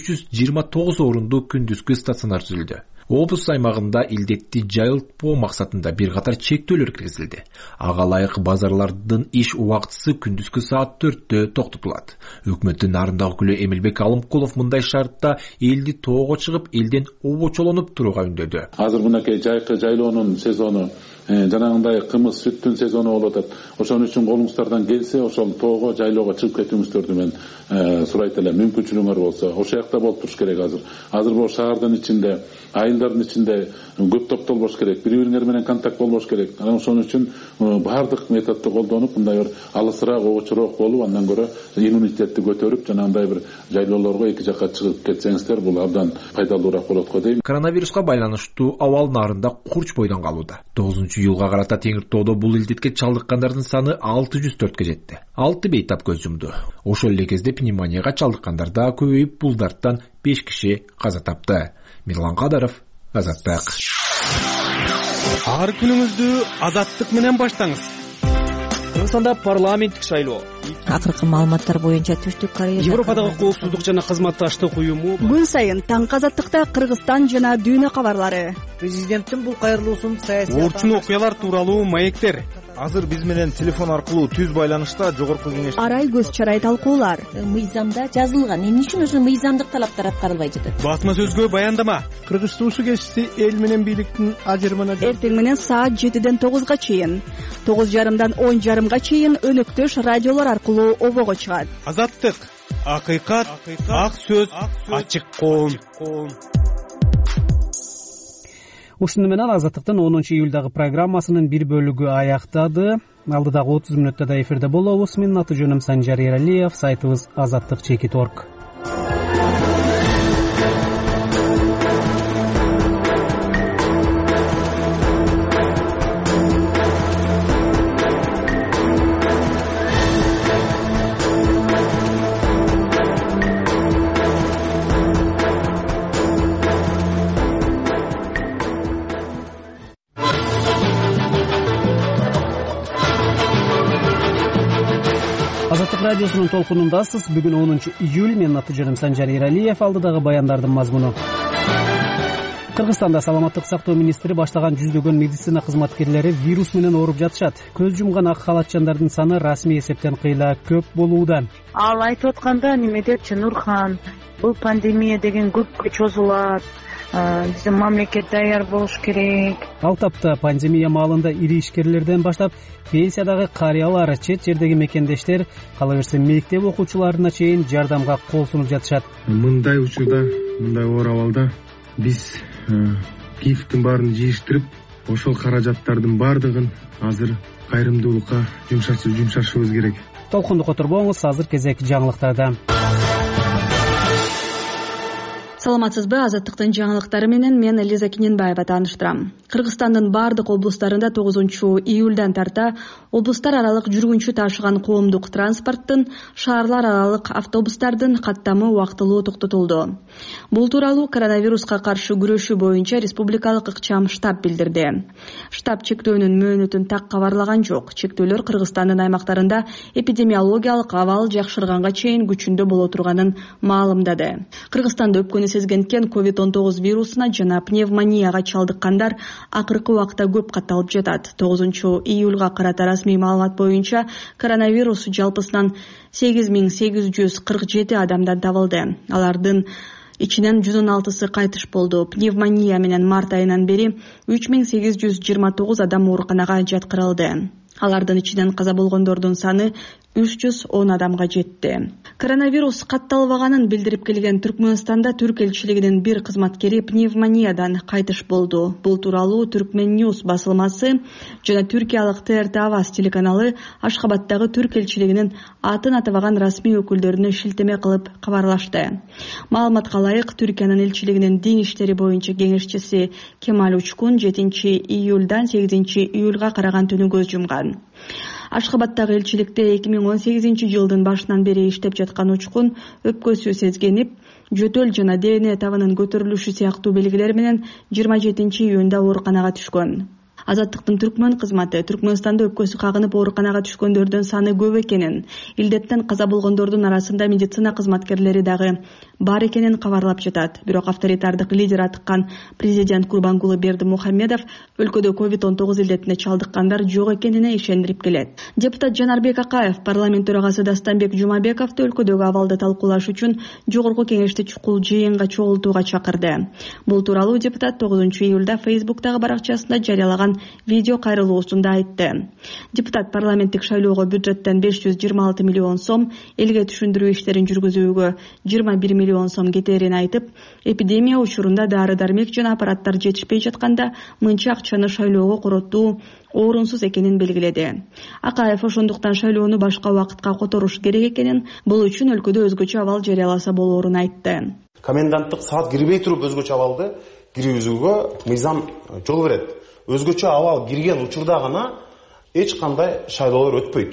829 орунду күндүзгү стационар түзүлдү. Облус аймагында илдетти жайылтпоо максатында бир катар чектөөлөр киргизилди. Ага ылайык базарлардын иш убактысы күндүзгү саат 4-тө токтотулат. Өкмөттүн Нарындагы өкүлү Эмилбек Аламкулов мындай шартта элди тоого чыгып, элден обочолонуп турууга үндөдү. Азыр мынакей жайкы жайлоонун сезону, жанагындай кымыз сүттүн сезону болуп атат. Ошон үчүн колуңуздардан келсе, ошол тоого, жайлоого чыгып кетүүңүздөрдү мен сурайт элем. Мүмкүнчүлүгүңөр болсо, ошол жакта болуп туруш керек азыр. Азыр бул шаардын ичинде, айылдардын ичинде көп топто болбош керек, бири-бириңер менен контакт болбош керек. Анан ошон үчүн баардык методду колдонуп, мындай бир алысыраак, обочураак болуп, андан көрө иммунитетти көтөрүп, жанагындай бир жайлоолорго эки жакка чыгып кетсеңиздер, бул абдан пайдалуураак болот го дейм. Коронавируска байланыштуу абал Нарында курч бойдон калууда. 9-июлга карата Теңиртоодо бул илдетке чалдыккандардын саны 604 жетти. 6 бейтап көз жумду. Ошол эле кезде пневмонияга чалдыккандар да көбөйүп, бул дарттан 5 киши каза тапты. Мирлан Кадыров, Азаттык. Ар күнүңүздү Азаттык менен баштаңыз. Кыргызстанда парламенттик шайлоо. Акыркы маалыматтар боюнча Түштүк Корея Европадагы коопсуздук жана кызматташтык уюму күн сайын таң Азаттыкта Кыргызстан жана дүйнө кабарлары. Президенттин бул кайрылуусун саясий орчун окуялар тууралуу маектер. Азыр биз менен телефон аркылуу түз байланышта жогорку кеңеш арай көз чарай талкуулар. Мыйзамда жазылган, эмне үчүн ошо мыйзамдык талаптар аткарылбай жатат? Басма сөзгө баяндама. Кыргыз суусу кесипти эл менен бийликтин ажырымына эртең менен саат 7-ден 9-га чейин, 9:30-дан 10:30-га чейин өнөктөш радиолор аркылуу обого чыгат. Азаттык, акыйкат, ак сөз, ачык коом. ушуну менен Азаттыктын 10 июлдагы программасынын бир бөлүгү аяктады. Алдыдагы 30 мүнөттө да эфирде болобуз. Менин аты жөнүм Санжар Эралиев, сайтыбыз azаттык.org. Азаттык радиосунун толкунундасыз. Бүгүн 10 июль. Менин аты жөнүм Санжар Эралиев. Алдыдагы баяндардын мазмуну. Кыргызстанда саламаттык сактоо министри баштаган жүздөгөн медицина кызматкерлери вирус менен ооруп жатышат. Көз жумган ак халатчандардын саны расмий эсептен кыйла көп болууда. Ал айтып атканда неме депчи Нурхан, бул пандемия деген көпкө чозулат. Биздин мамлекет даяр болуш керек. Ал тапта пандемия маалында ири ишкерлерден баштап пенсиядагы карыялар, чет жердеги мекендештер, кала берсе мектеп окуучуларына чейин жардамга кол сунуп жатышат. Мындай учурда, мындай оор абалда биз кифтин баарын жыйыштырып, ошол каражаттардын баардыгын азыр кайрымдуулукка жумшашыбыз керек. Толкунду которбоңуз, азыр кезек жаңылыктарда. Саламатсызбы? Азаттыктын жаңылыктары менен мен Элиза Кененбаева тааныштырам. Кыргызстандын бардык облустарында 9 июлдан тарта облустар аралык жүргүнчү ташыган коомдук транспорттун, шаарлар аралык автобустардын каттамы убактылуу токтотулду. Бул тууралуу коронавируска каршы күрөшүү боюнча республикалык ыкчам штаб билдирди. Штаб чектөөнүн мөөнөтүн так кабарлаган жок. Чектөөлөр Кыргызстандын аймактарында эпидемиологиялык абал жакшырганга чейин күчүндө боло турганын маалымдады. Кыргызстанда өпкөнү сезгенткен COVID-19 вирусуна жана пневмонияга чалдыккандар акыркы убакта көп катталып жатат. 9 июлга карата расмий маалымат боюнча коронавирус жалпысынан 8847 адамдан табылды. Алардын ичинен 116сы кайтыш болду. Пневмония менен март айынан бери 3829 адам ооруканага жаткырылды. Алардын ичинен каза болгондордун саны 310 адамга жетти. Коронавирус катталбаганын билдирип келген Түркмөнстанда Түрк элчилигинин бир кызматкери пневмониядан кайтыш болду. Бул тууралуу Түркмен Ньюс басылмасы жана түркиялык ТРТ Аваз телеканалы Ашхабадтагы Түрк элчилигинин атын атабаган расмий өкүлдөрүнө шилтеме кылып кабарлашты. Маалыматка ылайык, Түркиянын элчилигинин дин иштери боюнча кеңешчиси Кемаль Учкун 7 июлдан 8 июлга караган түнү көз жумган. Ашхабадтагы элчиликте 2018 жылдын башынан бери иштеп жаткан Учкун өпкөсү сезгенип, жөтөл жана ДНК табынын көтөрүлүшү сыяктуу белгилер менен 27 июнда ооруканага түшкөн. Азаттыктын Түркмөн кызматы Түркмөнстанда өпкөсү кагынып ооруканага түшкөндөрдүн саны көп экенин, илдеттен каза болгондордун арасында медицина кызматкерлери дагы бар экенин кабарлап жатат. Бирок авторитардык лидер атыккан президент Курбангулы Бердимухамедов өлкөдө COVID-19 илдетине чалдыккандар жок экенине ишендирип келет. Депутат Жанарбек Акаев парламент төрагасы Дастанбек Жумабековду өлкөдөгү абалды талкуулаш үчүн жогорку кеңеште чукул жыйынга чогултууга чакырды. Бул тууралуу депутат 9 июлда Facebook'тагы баракчасында жарыялаган видео кайрылуусунда айтты. Депутат парламенттик шайлоого бюджеттен 526 миллион сом, элге түшүндүрүү иштерин жүргүзүүгө 21 миллион сом кетерин айтып, эпидемия учурунда дары-дармек жана аппараттар жетишпей жатканда мынча акчаны шайлоого короттуу орунсуз экенин белгиледи. Акаев ошондуктан шайлоону башка убакытка которуш керек экенин, бул үчүн өлкөдө өзгөчө абал жарыяласа болоорун айтты. Коменданттык саат кирбей туруп өзгөчө абалды киргизүүгө мыйзам жол берет. Өзгөчө абал кирген учурда гана эч кандай шайлоолор өтпөйт.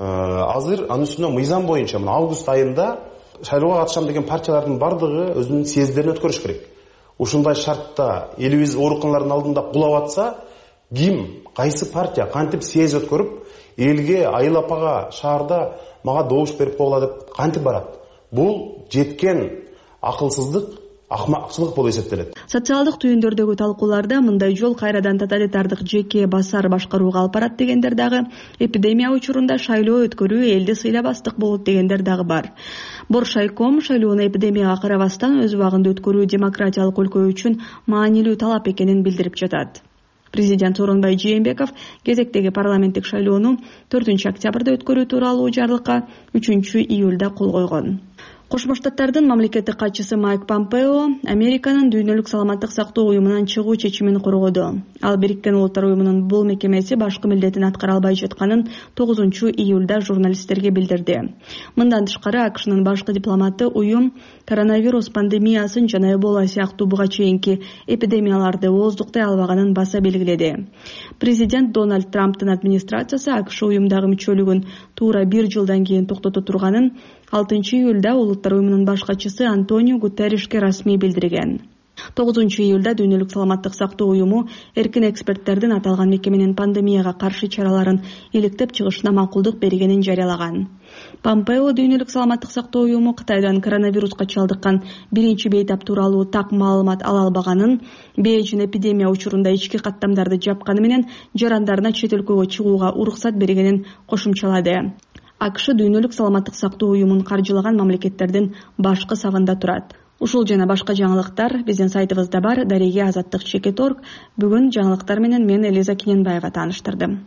Азыр анын үстүнө мыйзам боюнча август айында шайлоого катышам деген партиялардын бардыгы өзүнүн съезддерин өткөрүш керек. Ушундай шартта элибиз ооруканалардын алдында кулап атса, ким, кайсы партия кантип съезд өткөрүп, элге, Айыл апага, шаарда мага добуш берип койгула деп кантип барат? Бул жеткен акылсыздык, акмакчылык болуп эсептелет. Социалдык түйүндөрдөгү талкууларда мындай жол кайрадан тоталитардык жеке басар башкарууга алып барат дегендер дагы, эпидемия учурунда шайлоо өткөрүү элди сыйлабастык болот дегендер дагы бар. Боршайком шайлоону эпидемияга карабастан өз убагында өткөрүү демократиялык өлкө үчүн маанилүү талап экенин билдирип жатат. Президент Сооронбай Жээнбеков кезектеги парламенттик шайлоону 4 октябрда өткөрүү тууралуу жарлыкка 3 июлда кол койгон. Кошмо Штаттардын мамлекеттик катчысы Майк Помпео Американын дүйнөлүк саламаттык сактоо уюмунан чыгуу чечимин коргоду. Ал Бириккен Улуттар уюмунун бул мекемеси башкы милдетин аткара албай жатканын 9-июлда журналисттерге билдирди. Мындан тышкары АКШнын башкы дипломаты уюм коронавирус пандемиясын жана Эбола сыяктуу буга чейинки эпидемияларды ооздуктай албаганын баса белгиледи. Президент Дональд Трамптын администрациясы АКШ уюмдагы мүчөлүгүн туура 1 жылдан кийин токтото турганын 6-июлда Улуттар уюмунун баш катчысы Антонио Гутерришке расмий билдирген. 9-июлда дүйнөлүк саламаттык сактоо уюму эркин эксперттердин аталган мекеменин пандемияга каршы чараларын иликтеп чыгышына макулдук бергенин жарыялаган. Помпео дүйнөлүк саламаттык сактоо уюму Кытайдан коронавируска чалдыккан биринчи бейтап тууралуу так маалымат ала албаганын, Бейжин эпидемия учурунда ички каттамдарды жапканы менен жарандарына чет өлкөгө чыгууга уруксат бергенин кошумчалады. АКШ дүйнөлүк саламаттык сактоо уюмун каржылаган мамлекеттердин башкы сагында турат. Ушул жана башка жаңылыктар биздин сайтыбызда бар. Дареге Азаттык.org. Бүгүн жаңылыктар менен мен Элиза Киненбаева тааныштырдым.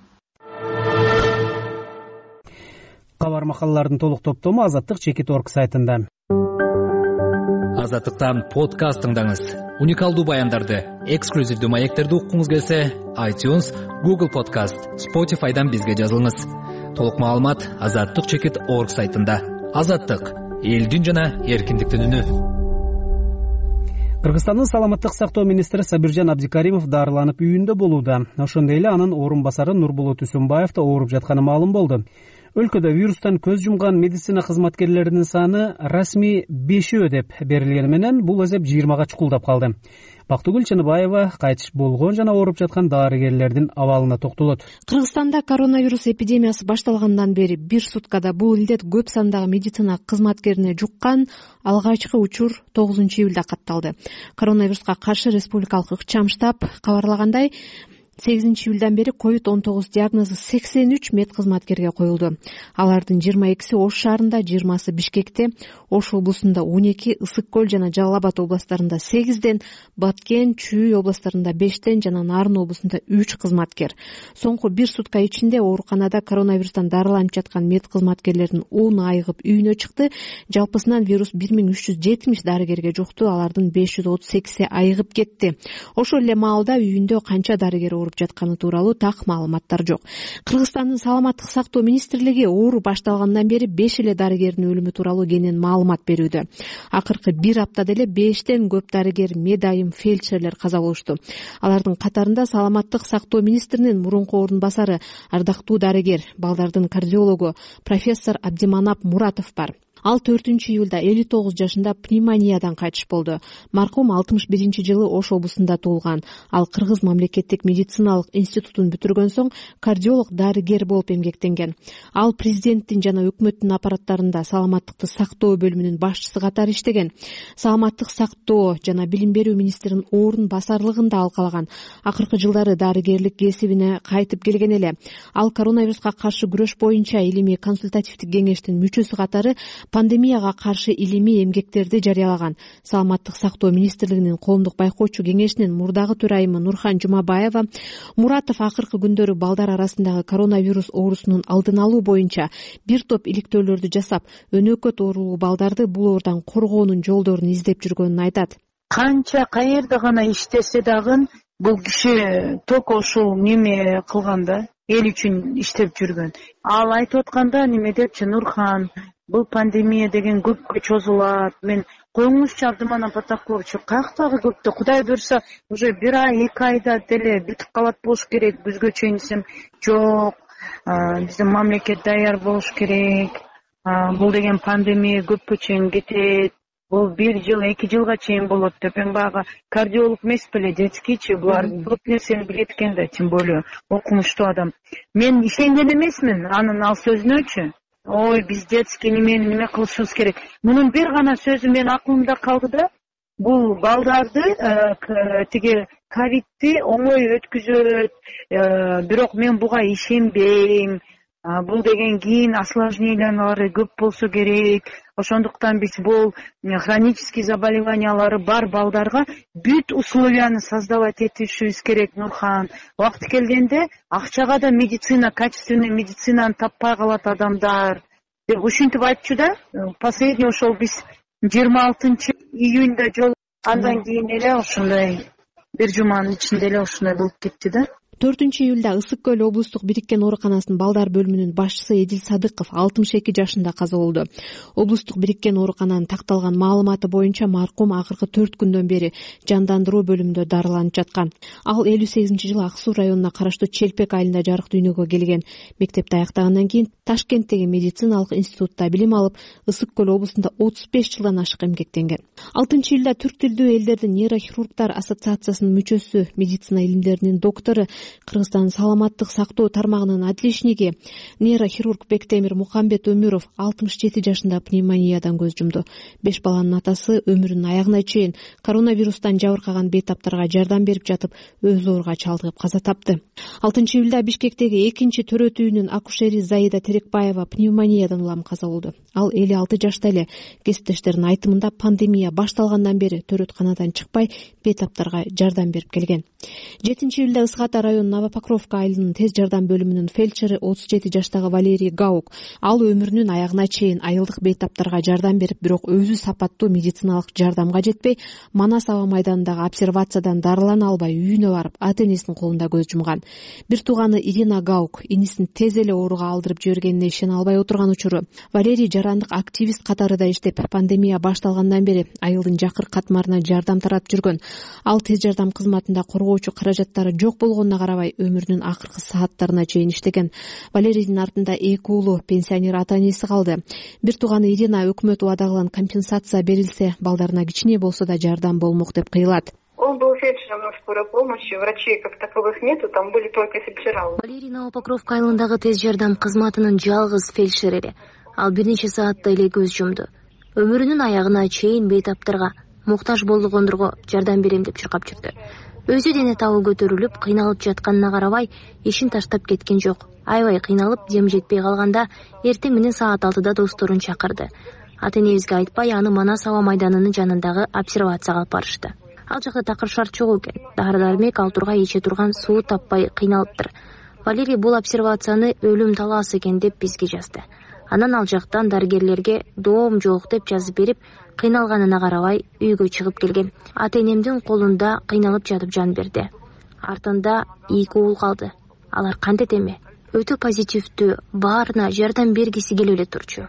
Кабар макалалардын толук топтому Азаттык.org сайтында. Азаттыктан подкаст тыңдаңыз. Уникалдуу баяндарды, эксклюзивдүү маектерди уккуңуз келсе, iTunes, Google Podcast, Spotify'дан бизге жазылыңыз. Толук маалымат Азаттык.org сайтында. Азаттык — элдин жана эркиндиктин үнү. Кыргызстандын саламаттык сактоо министри Сабиржан Абдикаримов дарыланып үйүндө болууда. Ошондой эле анын орун басары Нурбулут Үсүнбаев да ооруп жатканы маалым болду. Өлкөдө вирустан көз жумган медицина кызматкерлеринин саны расмий 5 деп берилгени менен бул эсеп 20га чукулдап калды. Бактыгүл Чыныбаева кайтыш болгон жана ооруп жаткан дарыгерлердин абалына токтолот. Кыргызстанда коронавирус эпидемиясы башталгандан бери бир суткада бул илдет көп сандагы медицина кызматкерине жуккан. Алгачкы учур 9-июлда катталды. Коронавируска каршы республикалык ыкчам штаб кабарлагандай, 8-июлдан бери COVID-19 диагнозу 83 мед кызматкерге коюлду. Алардын 22си Ош шаарында, 20сы Бишкекте, Ош облусунда 12, Ысык көл жана Жалал Абад областарында 8ден, Баткен, Чүй областарында 5ден жана Нарын облусунда 3 кызматкер. Соңку бир сутка ичинде ооруканада коронавирустан дарыланып жаткан мед кызматкерлеринин 10 айыгып үйүнө чыкты. Жалпысынан вирус 1370 дарыгерге жукту, алардын 538си айыгып кетти. Ошол эле маалда үйүндө канча дарыгер жатканы тууралуу так маалыматтар жок. Кыргызстандын саламаттык сактоо министрлиги оору башталгандан бери 5 эле дарыгердин өлүмү тууралуу кенен маалымат берүүдө. Акыркы бир аптада эле 5тен көп дарыгер, медайым, фельдшерлер каза болушту. Алардын катарында саламаттык сактоо министринин мурунку орун басары, ардактуу дарыгер, балдардын кардиологу профессор Абдиманап Муратов бар. Ал 4-июлда 59 жашында пневмониядан кайтыш болду. Маркум 61-жылы Ош облусунда туулган. Ал Кыргыз мамлекеттик медициналык институтун бүтүргөн соң кардиолог дарыгер болуп эмгектенген. Ал президенттин жана өкмөттүн аппараттарында саламаттыкты сактоо бөлүмүнүн башчысы катары иштеген. Саламаттык сактоо жана билим берүү министринин орун басарлыгын да алкалаган. Акыркы жылдары дарыгерлик кесибине кайтып келген эле. Ал коронавируска каршы күрөш боюнча илимий консультативдик кеңештин мүчөсү катары пандемияга каршы илимий эмгектерди жарыялаган. Саламаттык сактоо министрлигинин коомдук байкоочу кеңешинин мурдагы төрайымы Нурхан Жумабаева Муратов акыркы күндөрү балдар арасындагы коронавирус оорусунун алдын алуу боюнча бир топ иликтөөлөрдү жасап, өнөкөт оорулуу балдарды бул оордан коргоонун жолдорун издеп жүргөнүн айтат. Канча каерде гана иштесе дагы бул киши только ушул неме кылганда, эл үчүн иштеп жүргөн. Ал айтып атканда неме депчи, Нурхан, бул пандемия деген көпкө чозулат. Мен коюңузчу Абдыманап Атакулович, каяктагы көптө, Кудай буйрса, уже 1 ай, 2 айда деле бүтүп калат болуш керек. Бизге чейин десем, жок. Биздин мамлекет даяр болуш керек. Бул деген пандемия көпкө чейин кетет. Бул 1 жыл, 2 жылга чейин болот деп. Мен бага кардиолог эмес беле, детскийчи, булар көп нерсени билет экен да, тем более окумуштуу адам. Мен ишенген эмесмин анын ал сөзүнөчү. Ой, биз детский неме кылышыбыз керек. Мунун бир гана сөзү мен акылымда калды да, бул балдарды тиги ковидти оңой өткүзөт, бирок мен буга ишенбейм. Бул деген кийин осложнениялары көп болсо керек. Ошондуктан биз бул хронический заболеваниялары бар балдарга бүт условияны создавать этишибиз керек, Нурхан. Убакыт келгенде акчага да медицина, качественный медицинаны таппай калат адамдар. деп ушинтип айтчу да. Последний ошол биз 26 июньда жол, андан кийин эле ушундай бир жуманын ичинде эле ушундай болуп кетти да. 4-июлда Ысык көл облустук бириккен ооруканасынын балдар бөлүмүнүн башчысы Эдил Садыков 62 жашында каза болду. Облустук бириккен оорукананын такталган маалыматы боюнча маркум акыркы 4 күндөн бери жандандыруу бөлүмүндө дарыланып жаткан. Ал 58-жылы Ак Суу районуна караштуу Челпек айылында жарык дүйнөгө келген. Мектепти аяктагандан кийин Ташкенттеги медициналык институтта билим алып, Ысык көл облусунда 35 жылдан ашык эмгектенген. 6-июлда түрк тилдүү элдердин нейрохирургдар ассоциациясынын мүчөсү, медицина илимдеринин доктору, Кыргызстан саламаттык сактоо тармагынын отличниги, нейрохирург Бектемир Мукамбет Өмүров 67 жашында пневмониядан көз жумду. 5 баланын атасы өмүрүнүн аягына чейин коронавирустан жабыркаган бейтаптарга жардам берип жатып, өз ооруга чалдыгып каза тапты. 6-июлда Бишкектеги 2-төрөтүүнүн акушери Заида Терекбаева пневмониядан улам каза болду. Ал 56 жашта эле. Кесиптештеринин айтымында пандемия башталгандан бери төрөтканадан чыкпай, бейтаптарга жардам берип келген. 7-июлда Ысык районунун Новопокровка айылынын тез жардам бөлүмүнүн фельдшери 37 жаштагы Валерий Гаук. Ал өмүрүнүн аягына чейин айылдык бейтаптарга жардам берип, бирок өзү сапаттуу медициналык жардамга жетпей, Манас аба майданындагы обсервациядан дарылана албай үйүнө барып, ата-энесинин колунда көз жумган. Бир тууганы Ирина Гаук инисин тез эле ооруга алдырып жибергенине ишене албай отурган учуру. Валерий жарандык активист катарында иштеп, пандемия башталгандан бери айылдын жакыр катмарына жардам таратып жүргөн. Ал тез жардам кызматында коргоочу каражаттары жок болгонуна карабай, өмүрүнүн акыркы сааттарына чейин иштеген. Валерийдин артында 2 уулу, пенсионер ата-энеси калды. Бир тууганы Ирина өкмөт убадаган компенсация берилсе, балдарына кичине болсо да жардам болмок деп кыйлат. Он был фельдшером на скорой помощи, врачей как таковых нету, там были только фельдшера. Валерий Новопокровка айылындагы тез жардам кызматынын жалгыз фельдшери. Ал бир нече саатта эле көз жумду. Өмүрүнүн аягына чейин бейтаптарга, муктаж болгондорго жардам берем деп чуркап жүрдү. Өзү дене табы көтөрүлүп, кыйналып жатканына карабай, ишин таштап кеткен жок. Аябай кыйналып, дем жетпей калганда, эртең менен саат 6-да досторун чакырды. Ата-энебизге айтпай, аны Манас аба майданынын жанындагы обсервацияга алып барышты. Ал жакта такыр шарт жок экен. Дары-дармек алтурга иче турган суу таппай кыйналыптыр. Валерий бул обсервацияны өлүм талаасы экен деп бизге жазды. Анан ал жактан дарыгерлерге доом жок деп жазып берип, кыйналганына карабай үйгө чыгып келген. Ата-энемдин колунда кыйналып жатып жан берди. Артында 2 уул калды. Алар кантет эме? Өтө позитивдүү, баарына жардам бергиси келип эле турчу.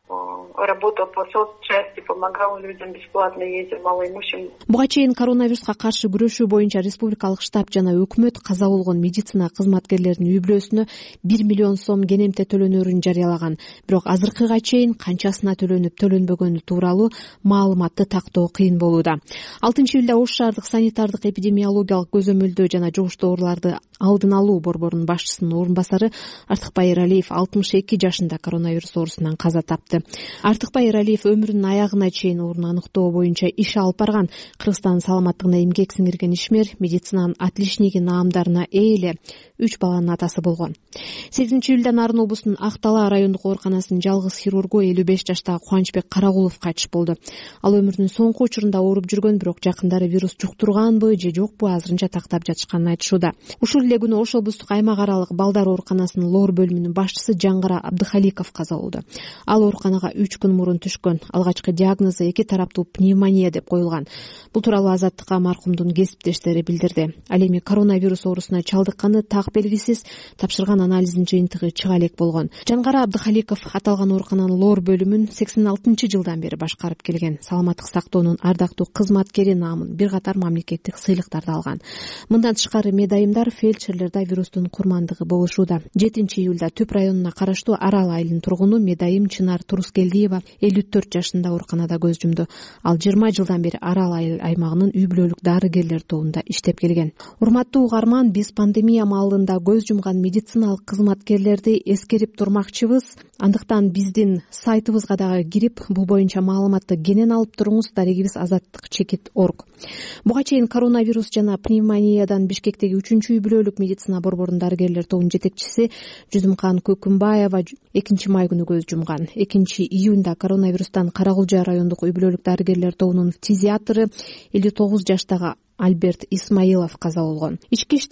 Работал по соцчасти, помогал людям, бесплатно ездил малоимущим. Буга чейин коронавируска каршы күрөшүү боюнча республикалык штаб жана өкмөт каза болгон медицина кызматкерлеринин үй бүлөсүнө 1 миллион сом кенемте төлөнөрүн жарыялаган. Бирок азыркыга чейин канчасына төлөнүп, төлөнбөгөнү тууралуу маалыматты тактоо кыйын болууда. 6-июлда Ош шаардык санитардык эпидемиологиялык көзөмөлдөө жана жугуштуу ооруларды алдын алуу борборунун башчысынын орун басары Артыкбай Эралиев 62 жашында коронавирус оорусунан каза тапты. Артыкбай Эралиев өмүрүнүн аягына чейин оорууну аныктоо боюнча иш алып барган. Кыргызстан саламаттыгына эмгек сиңирген ишмер, медицинанын отличниги наамдарына ээ эле 3 баланын атасы болгон. 8-июлда Нарын облусунун Ак Талаа райондук ооруканасынын жалгыз хирургу 55 жаштагы Кубанычбек Карагулов кайтыш болду. Ал өмүрүнүн соңку учурунда ооруп жүргөн, бирок жакындары вирус жуктурганбы же жокпу азырынча тактап жатышканын айтышууда. Ушул эле күнү Ош облустук аймак аралык балдар ооруканасынын лор бөлүмүнүн башчысы Жаңгара Абдыхаликов каза болду. Ал ооруканага 3 күн мурун түшкөн. Алгачкы диагнозу 2 тараптуу пневмония деп коюлган. Бул тууралуу Азаттыкка маркумдун кесиптештери билдирди. Ал эми коронавирус оорусуна чалдыкканы так белгисиз, тапшырган анализдин жыйынтыгы чыга элек болгон. Жаңгара Абдыхаликов аталган оорукананын лор бөлүмүн 86-жылдан бери башкарып келген. Саламаттык сактоонун ардактуу кызматкери наамын бир катар мамлекеттик сыйлыктарды алган. Мындан тышкары медайымдар, фельдшерлер да вирустун курмандыгы болушууда. 7-июлда Түп районуна караштуу Арал айылынын тургуну медайым Чынар Турускелдиева 54 жашында ооруканада көз жумду. Ал 20 жылдан бери Арал айыл аймагынын үй бүлөлүк дарыгерлер тобунда иштеп келген. Урматтуу угарман, биз пандемия маалында көз жумган медициналык кызматкерлерди эскерип турмакчыбыз. Андыктан биздин сайтыбызга дагы кирип, бул боюнча маалыматты кенен алып туруңуз. Дарегибиз azаттык.org. Буга чейин коронавирус жана пневмониядан Бишкектеги 3-үй бүлөлүк медицина борборунун дарыгерлер тобунун жетекчиси Жүзүмкан Көкүмбаева 2 май күнү көз жумган. 2-июнда коронавирустан Карагулжа райондук үй бүлөлүк дарыгерлер тобунун фтизиатры 59 жаштагы Альберт Исмаилов каза болгон. Ички иштер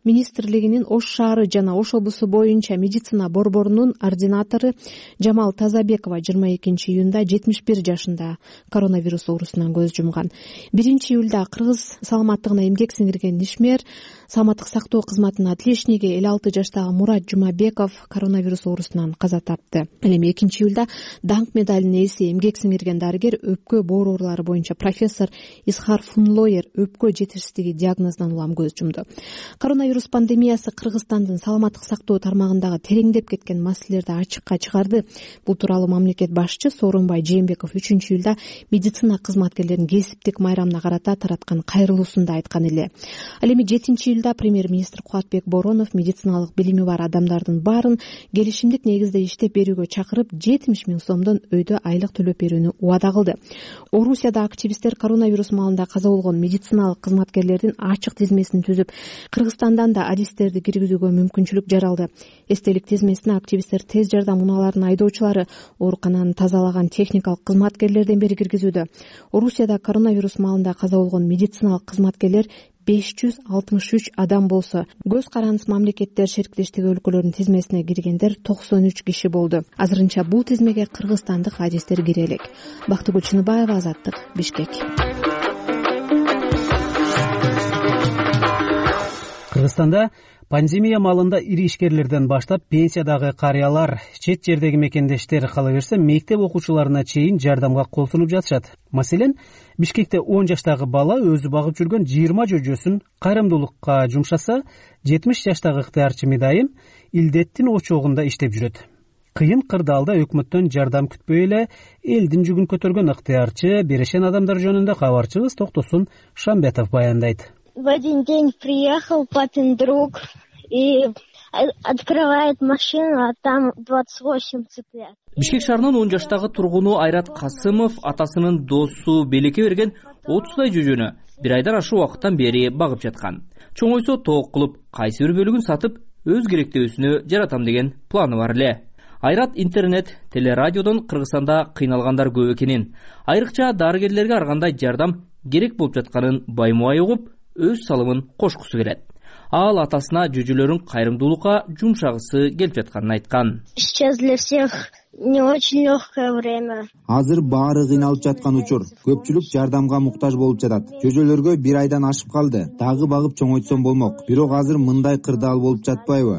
министрлигинин Ош шаары жана Ош облусу боюнча медицина борборунун ординатору Жамал Тазабекова 22-июнда 71 жашында коронавирус оорусунан көз жумган. 1-июлда кыргыз саламаттыгына эмгек сиңирген ишмер саламаттык сактоо кызматынын отличниги 56 жаштагы Мурат Жумабеков коронавирус оорусунан каза тапты. Ал эми 2-июлда даңк медалынын ээси эмгек сиңирген дарыгер өпкө боор оорулары боюнча профессор Исхар Фунлоер өпкө жетишсиздиги диагнозунан улам көз жумду. Коронавирус пандемиясы Кыргызстандын саламаттык сактоо тармагындагы тереңдеп кеткен маселелерди ачыкка чыгарды. Бул тууралуу мамлекет башчы Сооронбай Жээнбеков 3-июлда медицина кызматкерлеринин кесиптик майрамына карата тараткан кайрылуусунда айткан эле. Ал эми 7-июлда премьер-министр Кубатбек Боронов медициналык билими бар адамдардын баарын келишимдик негизде иштеп берүүгө чакырып 70 000 сомдон өйдө айлык төлөп берүүнү убада кылды. Орусияда активисттер коронавирус маалында каза болгон медициналык кызматкерлердин ачык тизмесин түзүп, Кыргызстандан да адистерди киргизүүгө мүмкүнчүлүк жаралды. Эстелик тизмесине активисттер тез жардам унааларынын айдоочулары, оорукананы тазалаган техникалык кызматкерлерден бери киргизүүдө. Орусияда коронавирус маалында каза болгон медициналык кызматкерлер 563 адам болсо, көз карандысыз мамлекеттер шериктештиги өлкөлөрүнүн тизмесине киргендер 93 киши болду. Азырынча бул тизмеге кыргызстандык адистер кире элек. Бактыгүл Чыныбаева, Азаттык, Бишкек. Кыргызстанда пандемия маалында ири ишкерлерден баштап пенсиядагы карыялар, чет жердеги мекендештер кала берсе, мектеп окуучуларына чейин жардамга кол сунуп жатышат. Маселен, Бишкекте 10 жаштагы бала өзү багып жүргөн 20 жөжөсүн кайрымдуулукка жумшаса, 70 жаштагы ыктыярчы Медайым илдеттин очогунда иштеп жүрөт. Кыйын кырдаалда өкмөттөн жардам күтпөй эле элдин жүгүн көтөргөн ыктыярчы берешен адамдар жөнүндө кабарчыбыз Токтосун Шамбетов баяндайт. В один день приехал папин друг и открывает машину, а там 28 цыплят. Бишкек шаарынын 10 жаштагы тургуну Айрат Касымов атасынын досу Белекке берген 30дай жүжөнү бир айдан ашык убакыттан бери багып жаткан. Чоңойсо тоок кылып, кайсы бир бөлүгүн сатып, өз керектөөсүнө жаратам деген планы бар эле. Айрат интернет, телерадиодон Кыргызстанда кыйналгандар көп экенин, айрыкча дарыгерлерге ар кандай жардам керек болуп жатканын баймубай угуп, өз салымын кошкусу келет. Ал атасына жүжөлөрүн кайрымдуулукка жумшагысы келип жатканын айткан. Сейчас для всех не очень легкое время. Азыр баары кыйналып жаткан учур. Көпчүлүк жардамга муктаж болуп жатат. Жүжөлөргө бир айдан ашып калды. Дагы багып чоңойтсом болмок. Бирок азыр мындай кырдаал болуп жатпайбы?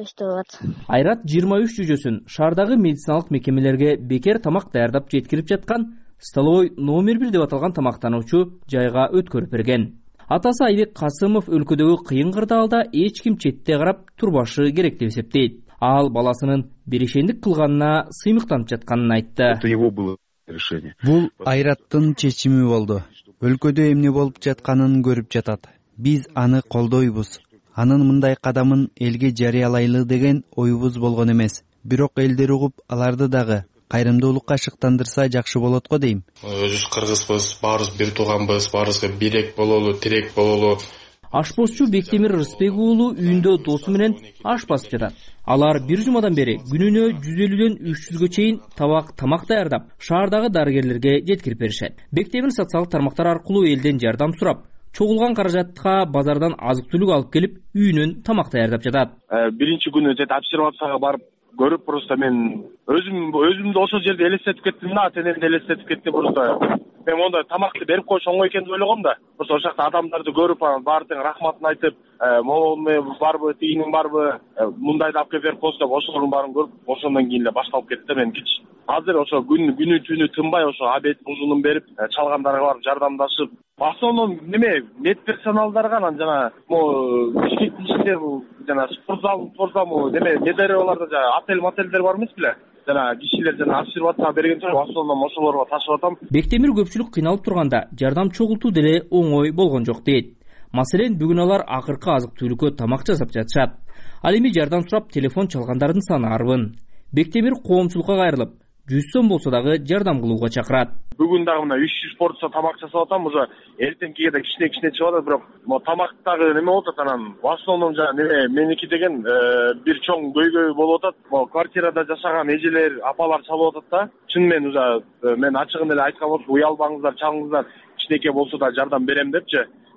Айрат 23 жүжөсүн шаардагы медициналык мекемелерге бекер тамак даярдап жеткирип жаткан столовой номер 1 деп аталган тамактануучу жайга өткөрүп берген. Атасы Айбек Касымов өлкөдөгү кыйын кырдаалда эч ким четте карап турбашы керек деп эсептейт. Ал баласынын берешендик кылганына сыймыктанып жатканын айтты. Это его было решение. Бул Айраттын чечими болду. Өлкөдө эмне болуп жатканын көрүп жатат. Биз аны колдойбуз. Анын мындай кадамын элге жарыялайлы деген оюбуз болгон эмес. Бирок элдер угуп, аларды дагы кайрымдуулукка шыктандырса жакшы болот го дейм. Өзүбүз кыргызбыз, баарыбыз бир тууганбыз, баарыбызга бирек бололу, тирек бололу. Ашпозчу Бектемир Рысбек уулу үйүндө досу менен аш басып жатат. Алар бир жумадан бери күнүнө 150ден 300гө чейин тамак даярдап, шаардагы дарыгерлерге жеткирип беришет. Бектемир социалдык тармактар аркылуу элден жардам сурап, чогулган каражатка базардан азык-түлүк алып келип, үйүнөн тамак даярдап жатат. Биринчи күнү обсервацияга барып көрүп, просто мен өзүмдү ошол жерде элестетип кеттим да, ата-энемди элестетип кеттим. Просто мен мондай тамакты берип койсо оңой экен деп ойлогом да. Просто ошол жакта адамдарды көрүп, баары тең рахматын айтып, могулуң барбы, тигиниң барбы, мындайды алып келип берип койсо деп ошолордун баарын көрүп, ошондон кийин эле башталып кетти да меники. Азыр ошо күнү түнү тынбай ошо обед ужунун берип, чалгандарга барып жардамдашып, в основном медперсоналдарга, анан жана Бишкектин ичинде жана спортзал медареваларда жана отель-мотелдер бар эмес беле? Жана кишилер жана обсервация берген соң в основном ошолорго ташып атам. Бектемир көпчүлүк кыйналып турганда жардам чогултуу деле оңой болгон жок дейт. Маселен, бүгүн алар акыркы азык-түлүккө тамак жасап жатышат. Ал эми жардам сурап телефон чалгандардын саны арбын. Бектемир коомчулукка кайрылып, 100 сом болсо дагы жардам кылууга чакырат. Бүгүн дагы мына 300 порция тамак жасап атам, уже эртеңкиге да кичине чыгып атат, бирок тамактагы неме болуп атат, анан в основном меники деген бир чоң көйгөй болуп атат. Квартирада жашаган эжелер, апалар чалып атат да. Чынымен уже мен ачыгын эле айткан болсом, уялбаңыздар, чалыңыздар, кичинекей болсо да жардам берем депчи.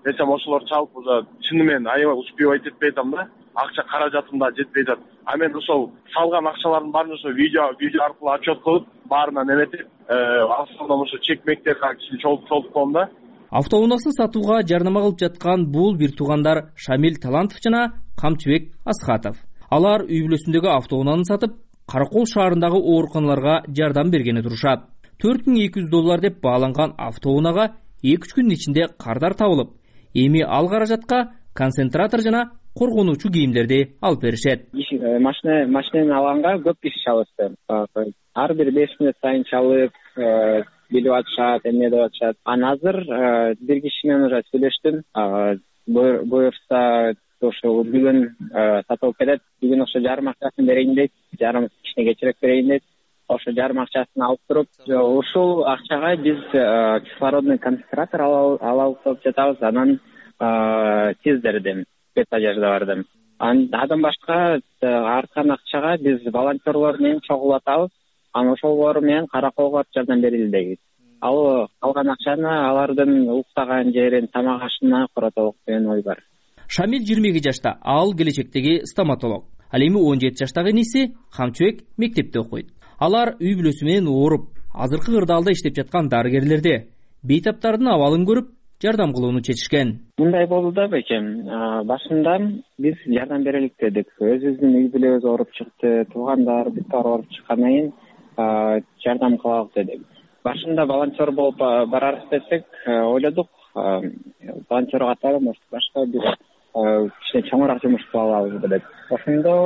десем ошолор чалып уже чыны менен аябай успевать этпей атам да, акча каражатым да жетпей атат. А мен ошол салган акчалардын баарын ошо видео аркылуу отчет кылып баарына неметип, автоунаа ошо чекмектер чолуп коем да. Автоунаасын сатууга жарнама кылып жаткан бул бир туугандар Шамил Талантов жана Камчыбек Асхатов. Алар үй бүлөсүндөгү автоунааны сатып, Каракол шаарындагы ооруканаларга жардам бергени турушат. $4200 деп бааланган автоунаага 2-3 күндүн ичинде кардар табылып, эми ал каражатка концентратор жана коргонуучу кийимдерди алып беришет. Машинени алганга көп киши чалышты. Ар бир 5 мүнөт сайын чалып, билип атышат, эмне деп атышат. Анан азыр бир киши менен уже сүйлөштүм. Буюрса ошо бүгүн сатылып кетет. Бүгүн ошо жарым акчасын берейин дейт. Жарым кишине кечирээк берейин дейт. Ошо жарым акчасын алып туруп, ушул акчага биз кислородный концентратор алып жатабыз. Анан тиздердим, спецодеждаларды. Андан башка арткан акчага биз волонтерлор менен чогулатабыз. Анан ошолор менен Караколго жардам берели дейбиз. Ал калган акчаны алардын уктаган жерин, тамак ашына коротолук деген ой бар. Шамил 22 жашта, ал келечектеги стоматолог. Ал эми 17 жаштагы иниси Камчыбек мектепте окуйт. Алар үй бүлөсү менен ооруп, азыркы кырдаалда иштеп жаткан дарыгерлерди бейтаптардын абалын көрүп, жардам кылууну чечишкен. Мындай болду да бекем. Башында биз жардам берелик дедик. Өзүбүздүн үй бүлөбүз ооруп чыкты, туугандар, биттар ооруп чыккандан кийин жардам кылалык дедик. Башында волонтер болуп барарбыз десек, ойлодук, волонтер катары башка бир кичине чоңураак жумуш кыла алабыз деп. Ошондо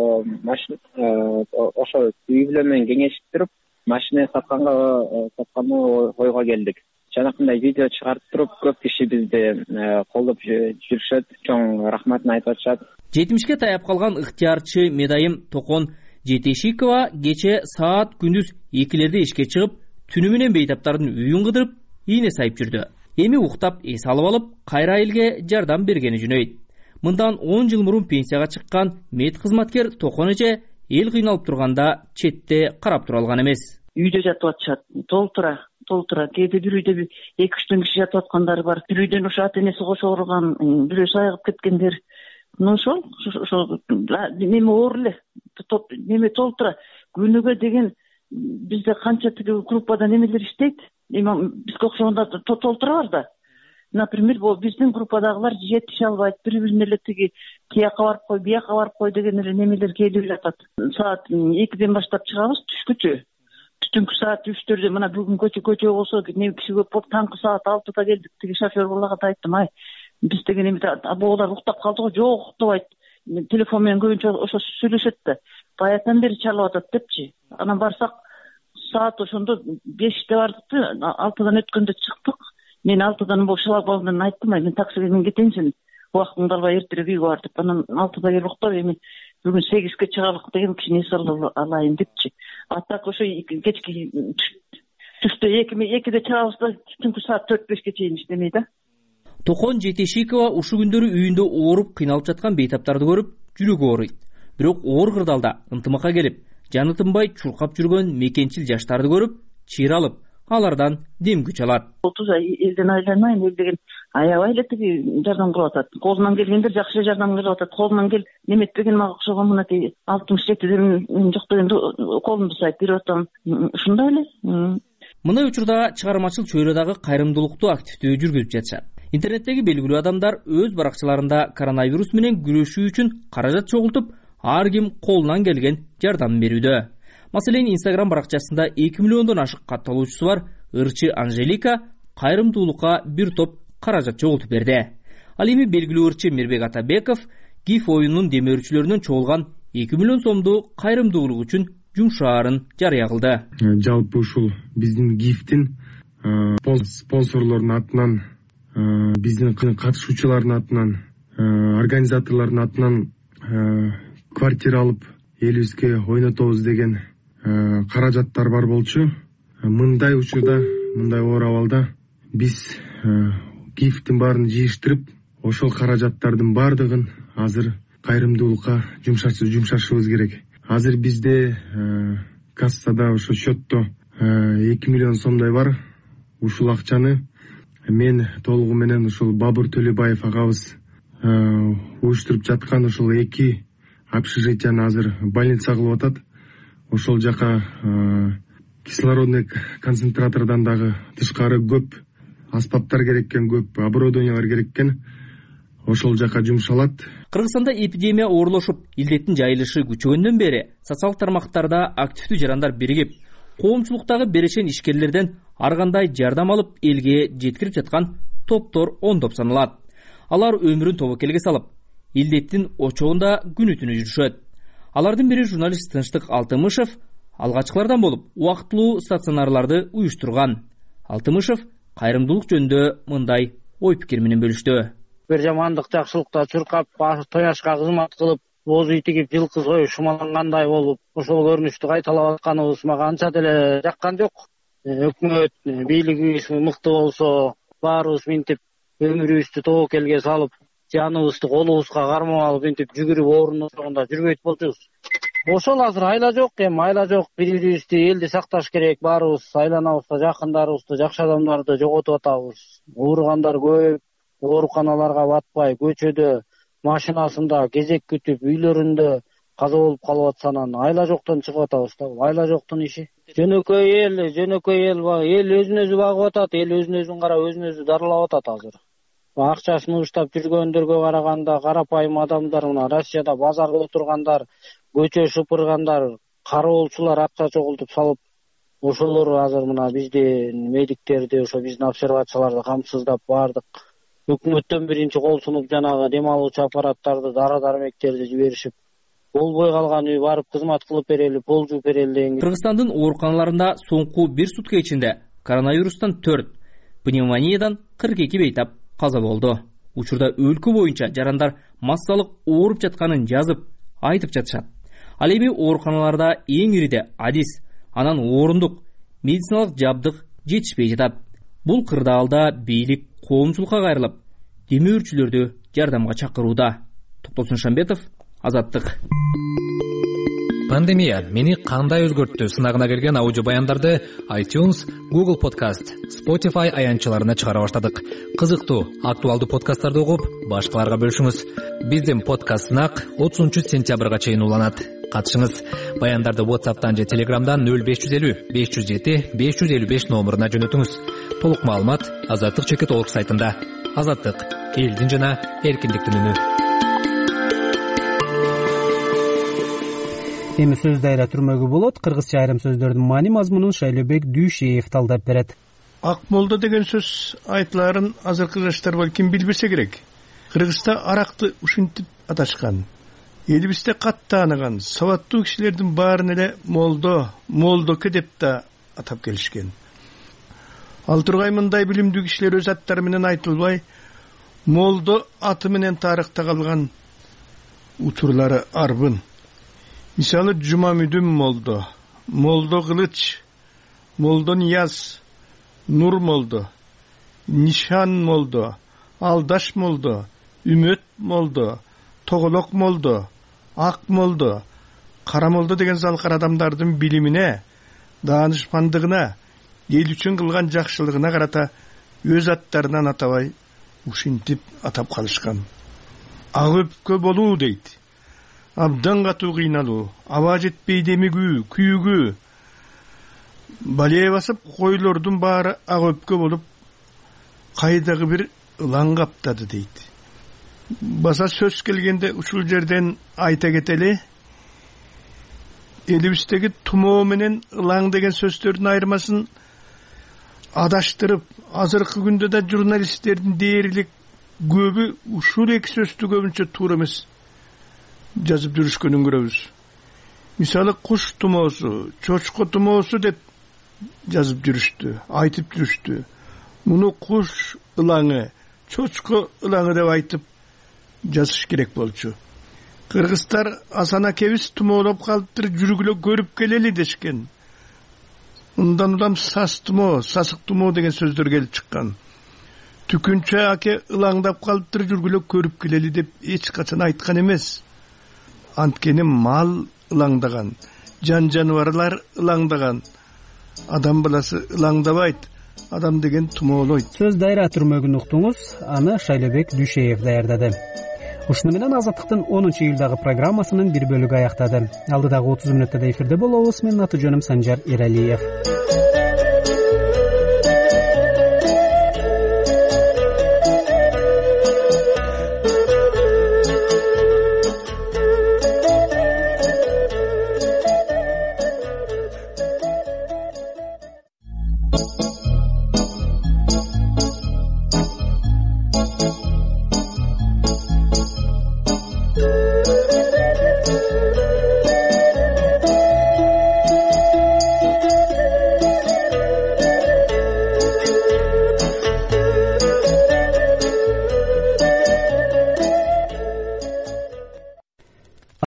ошо үй бүлө менен кеңешип туруп, машина сатканды ойго келдик. Жанакындай видео чыгарып туруп, көп киши бизди колдоп жүрүшөт, чоң рахматын айтып атышат. 70ке таяп калган ыктыярчы медайым Токон Жетешикова кече саат күндүз 2-лерде ишке чыгып, түнү менен бейтаптардын үйүн кыдырып, ийне сайып жүрдү. Эми уктап эс алып кайра элге жардам бергени жөнөйт. Мындан 10 жыл мурун пенсияга чыккан мед кызматкер Токон эже эл кыйналып турганда четте карап тура алган эмес. Үйдө жатып атышат, толтура. Кээде бир үйдө 2-3 киши жатып аткандар бар. Бир үйдөн ошо ата энеси кошо ооруган, бирөөсү айыгып кеткендер. Ошол неме оор эле, неме толтура. Күнүгө деген бизде канча тиги группада немелер иштейт. Бизге окшогондо толтура бар да. Например, биздин группадагылар жетише албайт, бири-бирине эле тиги тияка барып кой, бияка барып кой деген эле немелер келип жатат. Саат 2-ден баштап чыгабыз түшкүчө. Түнкү саат 3-төрдө мына бүгүн көчө болсо, киши көп болуп, таңкы саат 6-да келдик. Тиги шофер балага да айттым, биз деген эми абоолар уктап калдыгы, жок уктабайт. Телефон менен көбүнчө ошо сүйлөшөт да. Баятан бери чалып атат депчи. Анан барсак, саат ошондо 5-те бардык, 6-дан өткөндө чыктык. Мен 6-дан бул шлагбаумдан айттым, мен таксиге менен кетейин, сен убактыңды албай эртерээк үйгө бар деп. Анан 6-да келип уктап, эми бүгүн 8-ке чыгалык деген кишини эс алайын депчи. А так ошо кечки түштө 2-де чыгабыз да, түнкү саат 4-5ке чейин иштемей да. Токон Жетешикова ушу күндөрү үйүндө ооруп, кыйналып жаткан бейтаптарды көрүп, жүрөгү ооруйт. Бирок оор кырдаалда ынтымакка келип, жаны тынбай чуркап жүргөн мекенчил жаштарды көрүп, чыйра алып, алардан дем күч алат. 30 ай элден айланайын, эл деген аябай эле тиги жардам кылып атат. Колунан келгендер жакшы жардам кылып атат. Колунан кел неметпеген мага окшогон мынакей 67 жок дегенде колумду сайып берип атам. Ушундай эле. Мына учурда чыгармачыл чөйрөдагы кайрымдуулукту активдүү жүргүзүп жатышат. Интернеттеги белгилүү адамдар өз баракчаларында коронавирус менен күрөшүү үчүн каражат чогултуп, ар ким колунан келген жардам берүүдө. Маселен, Instagram баракчасында 2 миллиондон ашык катталуучусу бар ырчы Анжелика кайрымдуулукка бир топ каражат чогултуп берди. Ал эми белгилүү ырчы Мирбек Атабеков ГИФ оюнунун демөөрчүлөрүнөн чогулган 2 миллион сомду кайрымдуулук үчүн жумшаарын жарыя кылды. Жалпы ушул биздин ГИФтин спонсорлордун атынан, биздин катышуучулардын атынан, организаторлордун атынан квартира алып элибизге ойнотобуз деген каражаттар бар болчу. Мындай учурда, мындай оор абалда биз ГИФтин баарын жыйыштырып, ошол каражаттардын баардыгын азыр кайрымдуулукка жумшашыбыз керек. Азыр бизде кассада ошо счетто 2 миллион сомдой бар. Ушул акчаны мен толугу менен ушул Бабур Төлөбаев агабыз уюштуруп жаткан ушул 2 общежитияны азыр больница кылып атат. Ошол жака кислородный концентратордон дагы тышкары көп аспаптар керек экен, көп оборудованиялар керек экен. Ошол жака жумшалат. Кыргызстанда эпидемия оорлошуп, илдеттин жайылышы күчөгөндөн бери социалдык тармактарда активдүү жарандар биригип, коомчулуктагы берешен ишкерлерден ар кандай жардам алып элге жеткирип жаткан топтор ондоп саналат. Алар өмүрүн тобокелге салып, илдеттин очогунда күнү түнү жүрүшөт. Алардын бири журналист Тынчтык Алтымышев алгачкылардан болуп, убактылуу стационарларды уюштурган. Алтымышев кайрымдуулук жөнүндө мындай ой пикир менен бөлүштү. Бир жамандык жакшылыкта чуркап, тояшка кызмат кылып, боз үй тигип, жылкы союп, шумалангандай болуп, ошол көрүнүштү кайталап атканыбыз мага анча деле жаккан жок. Өкмөт, бийлигибиз мыкты болсо, баарыбыз минтип өмүрүбүздү тобокелге салып, жаныбызды колубузга кармап алып, минтип жүгүрүп оорунун ошогунда жүрбөйт болчубуз. Ошол азыр айла жок, айла жок. Бири-бирибизди, элди сакташ керек. Баарыбыз айланабызда жакындарыбызды, жакшы адамдарды жоготуп атабыз. Ооругандар көп. Ооруканаларга батпай, көчөдө, машинасында кезек күтүп, үйлөрүндө каза болуп калып атсанан айла жоктон чыгып атабыз да. Айла жоктун иши. Жөнөкөй эл өзүн өзү багып атат, эл өзүн өзүн карап, өзүн өзү дарылап атат азыр. Акчасын уштап жүргөндөргө караганда карапайым адамдар, мына Россияда базарда отургандар, көчө шыпыргандар, кароолчулар акча чогултуп салып, ошолор азыр мына биздин медиктерди, ошо биздин обсервацияларды камсыздап бардык. Өкмөттөн биринчи кол сунуп жанагы дем алуучу аппараттарды, дары-дармектерди жиберишип, болбой калган үй барып кызмат кылып берели, пол жууп берели деген. Кыргызстандын ооруканаларында соңку 1 сутка ичинде коронавирустан 4, пневмониядан 42 бейтап каза болду. Учурда өлкө боюнча жарандар массалык ооруп жатканын жазып, айтып жатышат. Ал эми ооруканаларда эң ириде адис, анан орундук, медициналык жабдык жетишпей жатат. Бул кырдаалда бийлик коомчулукка кайрылып, демөөрчүлөрдү жардамга чакырууда. Токтосун Шамбетов, Азаттык. Пандемия мени кандай өзгөрттү сынагына келген аудио баяндарды iTunes, Google Podcast, Spotify аянтчаларына чыгара баштадык. Кызыктуу, актуалдуу подкасттарды угуп, башкаларга бөлүшүңүз. Биздин подкаст сынак 30-сентябрга чейин уланат. Катышыңыз. Баяндарды WhatsApp'тан же Telegram'дан 0550 507 555 номуруна жөнөтүңүз. Толук маалымат Азаттык.org сайтында. Азаттык — элдин жана эркиндиктин үнү. Эми сөз дайра түрмөгү болот. Кыргызча айрым сөздөрдүн маани мазмунун Шайлообек Дүйшеев талдап берет. Акмолдо деген сөз айтыларын азыркы жаштар балким билбесе керек. Кыргызста аракты ушинтип аташкан. Элибизде катты тааныган сабаттуу кишилердин баарын эле молдоке деп да атап келишкен. Ал тургай мындай билимдүү кишилер өз аттары менен айтылбай, молдо аты менен тарыхта калган учурлары арбын. Мисалы Жумамүдүн молдо, молдо Кылыч, молдо Нияз, Нур молдо, Нишан молдо, Алдаш молдо, Үмөт молдо, Тоголок молдо, Ак молдо, Кара молдо деген залкар адамдардын билимине, даанышмандыгына, эл үчүн кылган жакшылыгына карата өз аттарынан атабай ушинтип атап калышкан. Ак өпкө болуу дейт. Абдан катуу кыйналуу, аба жетпей демигүү, күйүгүү. Балее басып койлордун баары ак өпкө болуп, кайдагы бир ылаң каптады дейт. Баса сөз келгенде ушул жерден айта кетели, элибиздеги тумоо менен ылаң деген сөздөрдүн айырмасын адаштырып, азыркы күндө да журналисттердин дээрлик көбү ушул эки сөздү көбүнчө туура эмес жазып жүрүшкөнүн көрөбүз. Мисалы куш тумоосу, чочко тумоосу деп жазып жүрүштү, айтып жүрүштү. Муну куш ылаңы, чочко ылаңы деп айтып жазыш керек болчу. Кыргыздар Асан акебиз тумоолоп калыптыр, жүргүлө көрүп келели дешкен. Ундан улам сас тумоо, сасык тумоо деген сөздөр келип чыккан. Түкүнчө аке ылаңдап калыптыр, жүргүлө көрүп келели деп эч качан айткан эмес. Анткени мал ылаңдаган, жаныбарлар ылаңдаган. Адам баласы ылаңдабайт. адам деген тумоолойт. Сөз дайра түрмөгүн уктуңуз, аны Шайлебек Дүйшеев даярдады. Ушуну менен Азаттыктын 10 июлдагы программасынын бир бөлүгү аяктады. Алдыдагы 30 мүнөттө эфирде болобуз. Менин аты жөнүм Санжар Эралиев.